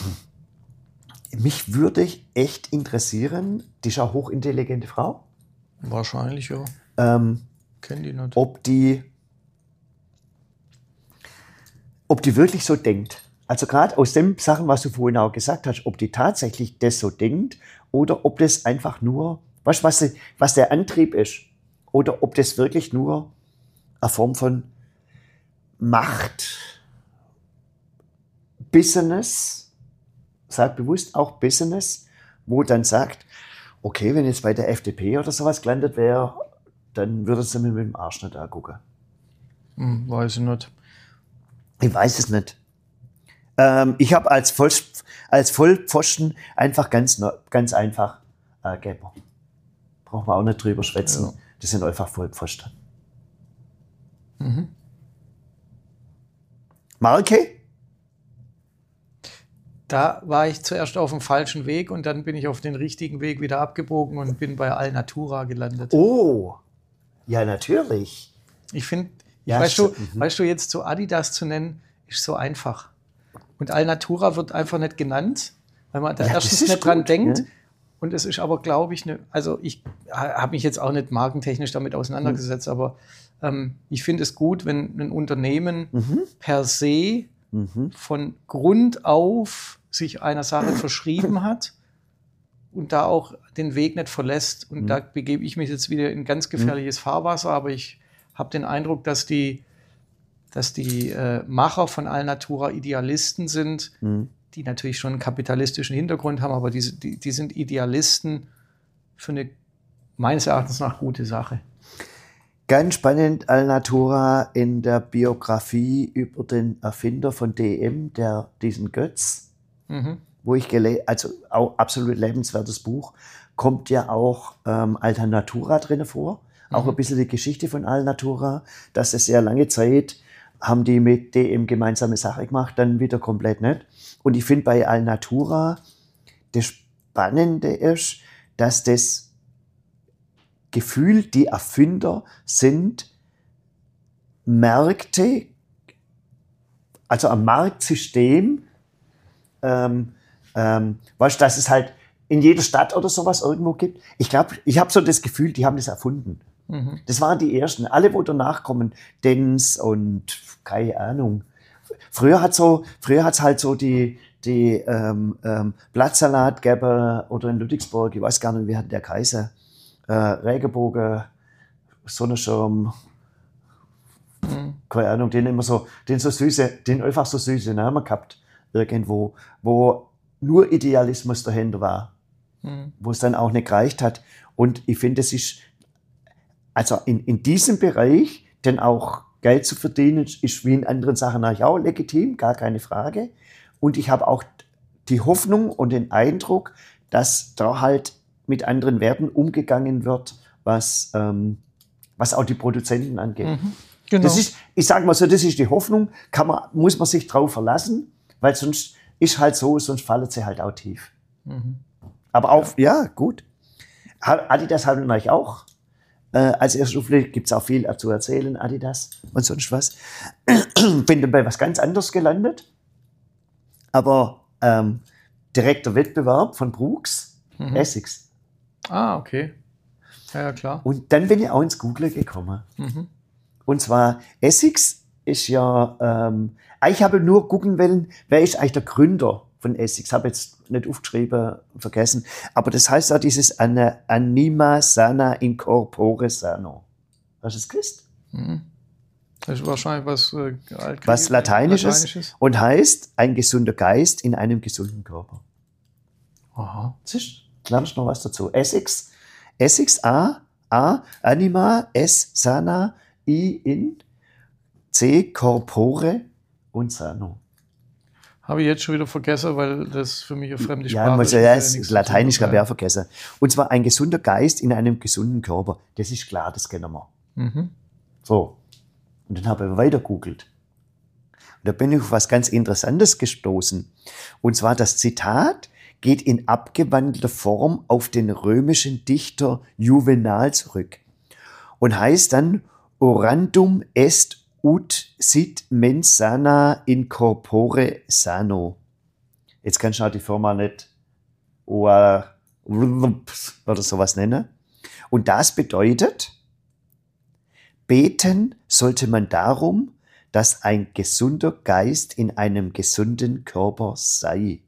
Mich würde echt interessieren, die ist eine hochintelligente Frau. Wahrscheinlich, ja. Kennen die nicht. Ob die wirklich so denkt. Also gerade aus den Sachen, was du vorhin auch gesagt hast, ob die tatsächlich das so denkt oder ob das einfach nur, weißt du, was der Antrieb ist, oder ob das wirklich nur eine Form von Macht, Business, sag bewusst auch Business, wo dann sagt, okay, wenn jetzt bei der FDP oder sowas gelandet wäre, dann würde sie mir mit dem Arsch nicht angucken. Weiß ich nicht. Ich weiß es nicht. Ich habe als Vollpfosten einfach ganz einfach Geber. Brauchen wir auch nicht drüber schwätzen. Ja. Das sind einfach Vollpfosten. Marke? Da war ich zuerst auf dem falschen Weg und dann bin ich auf den richtigen Weg wieder abgebogen und bin bei Alnatura gelandet. Oh, ja, natürlich. Ich finde, weißt du, jetzt so Adidas zu nennen, ist so einfach. Und Alnatura wird einfach nicht genannt, weil man da erstens nicht dran denkt. Ja. Und es ist aber, glaube ich, also ich habe mich jetzt auch nicht markentechnisch damit auseinandergesetzt, aber ich finde es gut, wenn ein Unternehmen per se von Grund auf sich einer Sache verschrieben hat und da auch den Weg nicht verlässt. Und da begebe ich mich jetzt wieder in ganz gefährliches Fahrwasser, aber ich habe den Eindruck, dass die Macher von Alnatura Idealisten sind, die natürlich schon einen kapitalistischen Hintergrund haben, aber die sind Idealisten für eine meines Erachtens nach gute Sache. Ganz spannend, Alnatura in der Biografie über den Erfinder von DM, diesen Götz, wo ich also auch absolut lebenswertes Buch, kommt ja auch Alnatura drin vor, auch ein bisschen die Geschichte von Alnatura, dass es sehr lange Zeit haben die mit DM gemeinsame Sache gemacht, dann wieder komplett nicht. Und ich finde bei Alnatura, das Spannende ist, dass das Gefühl, die Erfinder sind Märkte, also ein Marktsystem, weißt du, dass es halt in jeder Stadt oder sowas irgendwo gibt. Ich glaube, ich habe so das Gefühl, die haben das erfunden. Das waren die Ersten. Alle, wo danach kommen, Dens und keine Ahnung. Früher hat's halt so die Blattsalat gegeben oder in Ludwigsburg, ich weiß gar nicht, wie hat der Kaiser, Regenbogen, Sonnenschirm, keine Ahnung, den einfach so süße Namen gehabt irgendwo, wo nur Idealismus dahinter war, wo es dann auch nicht gereicht hat. Und ich finde, es ist also in diesem Bereich dann auch Geld zu verdienen, ist wie in anderen Sachen eigentlich auch legitim, gar keine Frage. Und ich habe auch die Hoffnung und den Eindruck, dass da halt mit anderen Werten umgegangen wird, was auch die Produzenten angeht. Genau. Das ist, ich sage mal so, das ist die Hoffnung, muss man sich drauf verlassen, weil sonst ist halt so, sonst fallen sie halt auch tief. Aber auch, ja, gut. Adidas hat natürlich auch. Als erste Stufe gibt es auch viel zu erzählen, Adidas und sonst was. Bin dann bei was ganz anderes gelandet. Aber direkter Wettbewerb von Brooks, Essex. Ah, okay. Ja, klar. Und dann bin ich auch ins Google gekommen. Und zwar, Essex ist ja, ich habe nur gucken wollen, wer ist eigentlich der Gründer von Essex. Habe jetzt nicht aufgeschrieben, vergessen. Aber das heißt auch dieses Anima sana in corpore sano. Hast du das gewusst? Das ist wahrscheinlich was Lateinisches und heißt ein gesunder Geist in einem gesunden Körper. Aha. Lernst du noch was dazu? Essex, Anima, S, sana, I, in, C, corpore und sano. Habe ich jetzt schon wieder vergessen, weil das für mich eine fremde Sprache ist. Ja, das Lateinisch habe ich auch vergessen. Und zwar ein gesunder Geist in einem gesunden Körper. Das ist klar, das kennen wir. So. Und dann habe ich weiter googelt. Und da bin ich auf was ganz Interessantes gestoßen. Und zwar das Zitat geht in abgewandelter Form auf den römischen Dichter Juvenal zurück. Und heißt dann, orandum est ut sit mens sana in corpore sano. Jetzt kannst du auch die Firma nicht oder sowas nennen. Und das bedeutet, beten sollte man darum, dass ein gesunder Geist in einem gesunden Körper sei.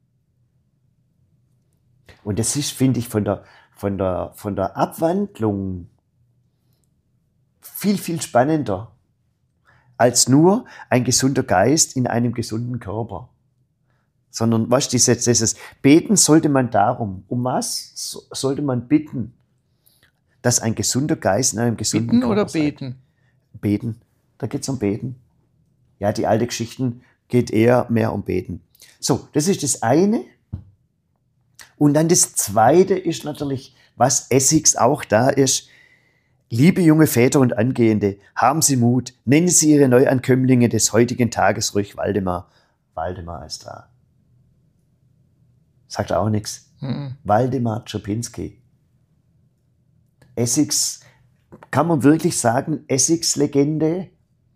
Und das ist, finde ich, von der Abwandlung viel, viel spannender als nur ein gesunder Geist in einem gesunden Körper. Sondern, was dieses Beten sollte man darum. Um was sollte man bitten? Dass ein gesunder Geist in einem gesunden Körper sei. Bitten oder beten? Beten. Da geht es um Beten. Ja, die alte Geschichten geht eher mehr um Beten. So, das ist das eine. Und dann das zweite ist natürlich, was Essex auch da ist. Liebe junge Väter und Angehende, haben Sie Mut, nennen Sie Ihre Neuankömmlinge des heutigen Tages ruhig Waldemar. Waldemar ist da. Sagt auch nichts. Waldemar Czerpinski. Essex, kann man wirklich sagen, Essex-Legende,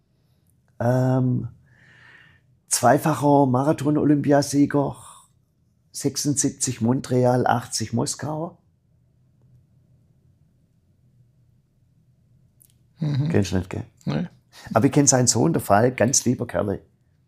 zweifacher Marathon-Olympiasieger, 76 Montreal, 80 Moskau. Kennst du nicht, gell? Nee. Aber ich kenne seinen Sohn, der Falk, ganz lieber Kerl.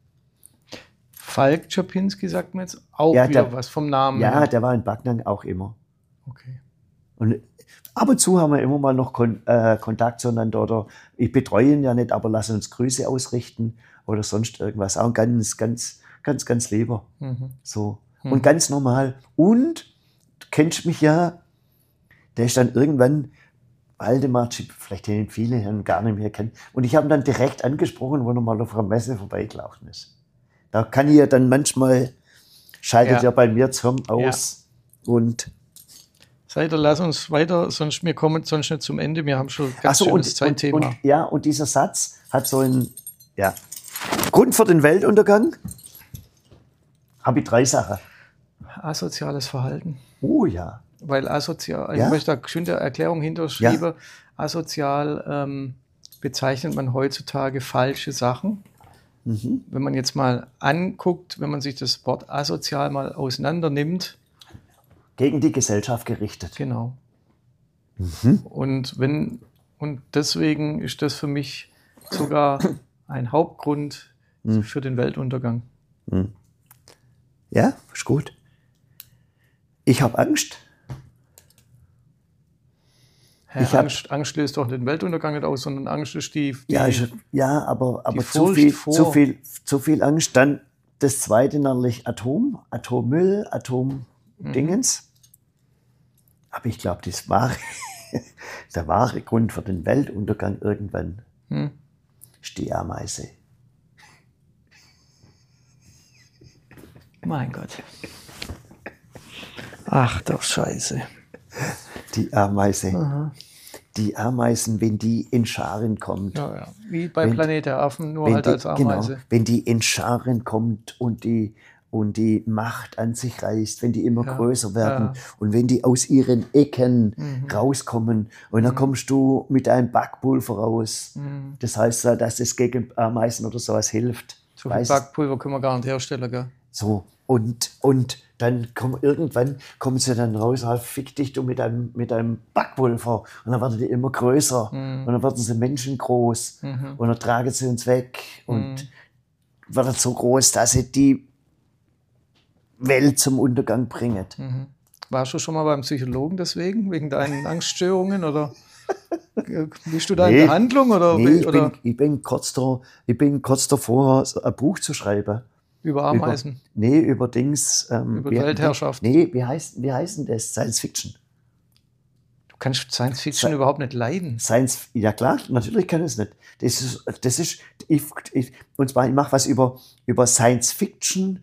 Falk Czerpinski sagt mir jetzt auch Ja, wieder was vom Namen. Ja, der war in Backnang auch immer. Okay. Und ab und zu haben wir immer mal noch Kontakt zueinander oder ich betreue ihn ja nicht, aber lasse uns Grüße ausrichten oder sonst irgendwas. Auch ganz lieber. So. Und ganz normal. Und du kennst mich ja, der ist dann irgendwann, Waldemar, vielleicht den viele Herren gar nicht mehr kennen. Und ich habe ihn dann direkt angesprochen, wo er mal auf einer Messe vorbeigelaufen ist. Da kann ich ja dann manchmal, schaltet er bei mir das Hirn aus. Ja. Und Seiter, lass uns weiter, wir kommen sonst nicht zum Ende. Wir haben schon ganz schönes Zeitthema. Und dieser Satz hat so einen Grund für den Weltuntergang. Habe ich 3 Sachen. Asoziales Verhalten. Oh ja. Weil asozial, ich möchte da schön eine Erklärung hinterschreiben. Ja. Asozial bezeichnet man heutzutage falsche Sachen. Wenn man jetzt mal anguckt, wenn man sich das Wort asozial mal auseinander nimmt. Gegen die Gesellschaft gerichtet. Genau. Und deswegen ist das für mich sogar ein Hauptgrund für den Weltuntergang. Ja, ist gut. Ich habe Angst. Angst löst doch den Weltuntergang nicht aus, sondern Angst ist die aber die zu viel Angst. Dann das zweite natürlich Atommüll, Atomdingens. Aber ich glaube, der wahre Grund für den Weltuntergang irgendwann ist die Ameise. Mein Gott. Ach doch Scheiße. Die Ameise. Aha. Die Ameisen, wenn die in Scharen kommt. Ja. Wie bei Planet der Affen, nur halt als Ameise. Genau, wenn die in Scharen kommt und die Macht an sich reißt, wenn die immer größer werden und wenn die aus ihren Ecken rauskommen und dann kommst du mit einem Backpulver raus. Das heißt, dass es gegen Ameisen oder sowas hilft. So viel Backpulver können wir gar nicht herstellen, gell? So, und dann kommen sie dann raus, fick dich du mit einem Backpulver. Und dann werden die immer größer. Und dann werden sie menschengroß. Und dann tragen sie uns weg. Und werden so groß, dass sie die Welt zum Untergang bringen. Warst du schon mal beim Psychologen deswegen? Wegen deinen Angststörungen? Oder bist du da in Behandlung? Oder, ich bin kurz davor, ein Buch zu schreiben. Über Ameisen? Über Dings. Über die Weltherrschaft? Wie heißt das? Science Fiction. Du kannst Science Fiction überhaupt nicht leiden. Ja klar, natürlich kann ich es nicht. Ich mache was über Science Fiction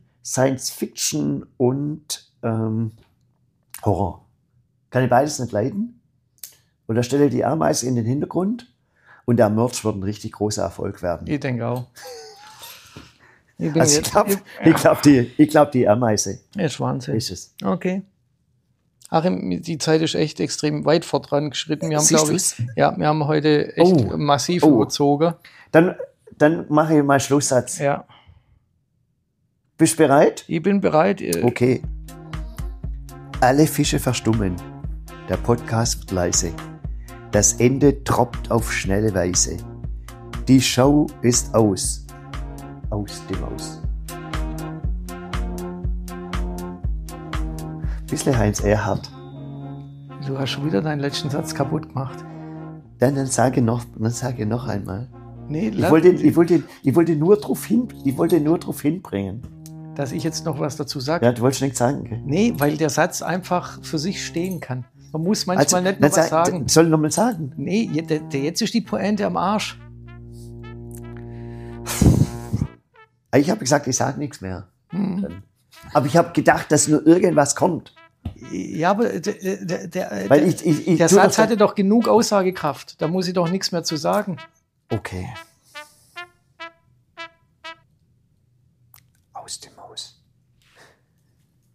und Horror. Kann ich beides nicht leiden. Und da stelle ich die Ameise in den Hintergrund und der Merch wird ein richtig großer Erfolg werden. Ich denke auch. Ich glaube, die Ameise. Ist Wahnsinn. Ist es. Okay. Achim, die Zeit ist echt extrem weit vorangeschritten. Wir haben, wir haben heute echt massiv überzogen. Dann mache ich mal Schlusssatz. Ja. Bist du bereit? Ich bin bereit. Okay. Alle Fische verstummen. Der Podcast wird leise. Das Ende tropft auf schnelle Weise. Die Show ist aus. Aus dem Aus. Bisschen Heinz Erhardt. Du hast schon wieder deinen letzten Satz kaputt gemacht. Dann sage noch einmal. Nee, Ich wollte nur darauf hinbringen. dass ich jetzt noch was dazu sage. Ja, du wolltest nichts sagen. Gell? Nee, weil der Satz einfach für sich stehen kann. Man muss manchmal nicht noch was sagen. Soll ich nochmal sagen? Nee, jetzt ist die Pointe am Arsch. Ich habe gesagt, ich sage nichts mehr. Aber ich habe gedacht, dass nur irgendwas kommt. Ja, aber Weil der Satz hatte doch genug Aussagekraft. Da muss ich doch nichts mehr zu sagen. Okay.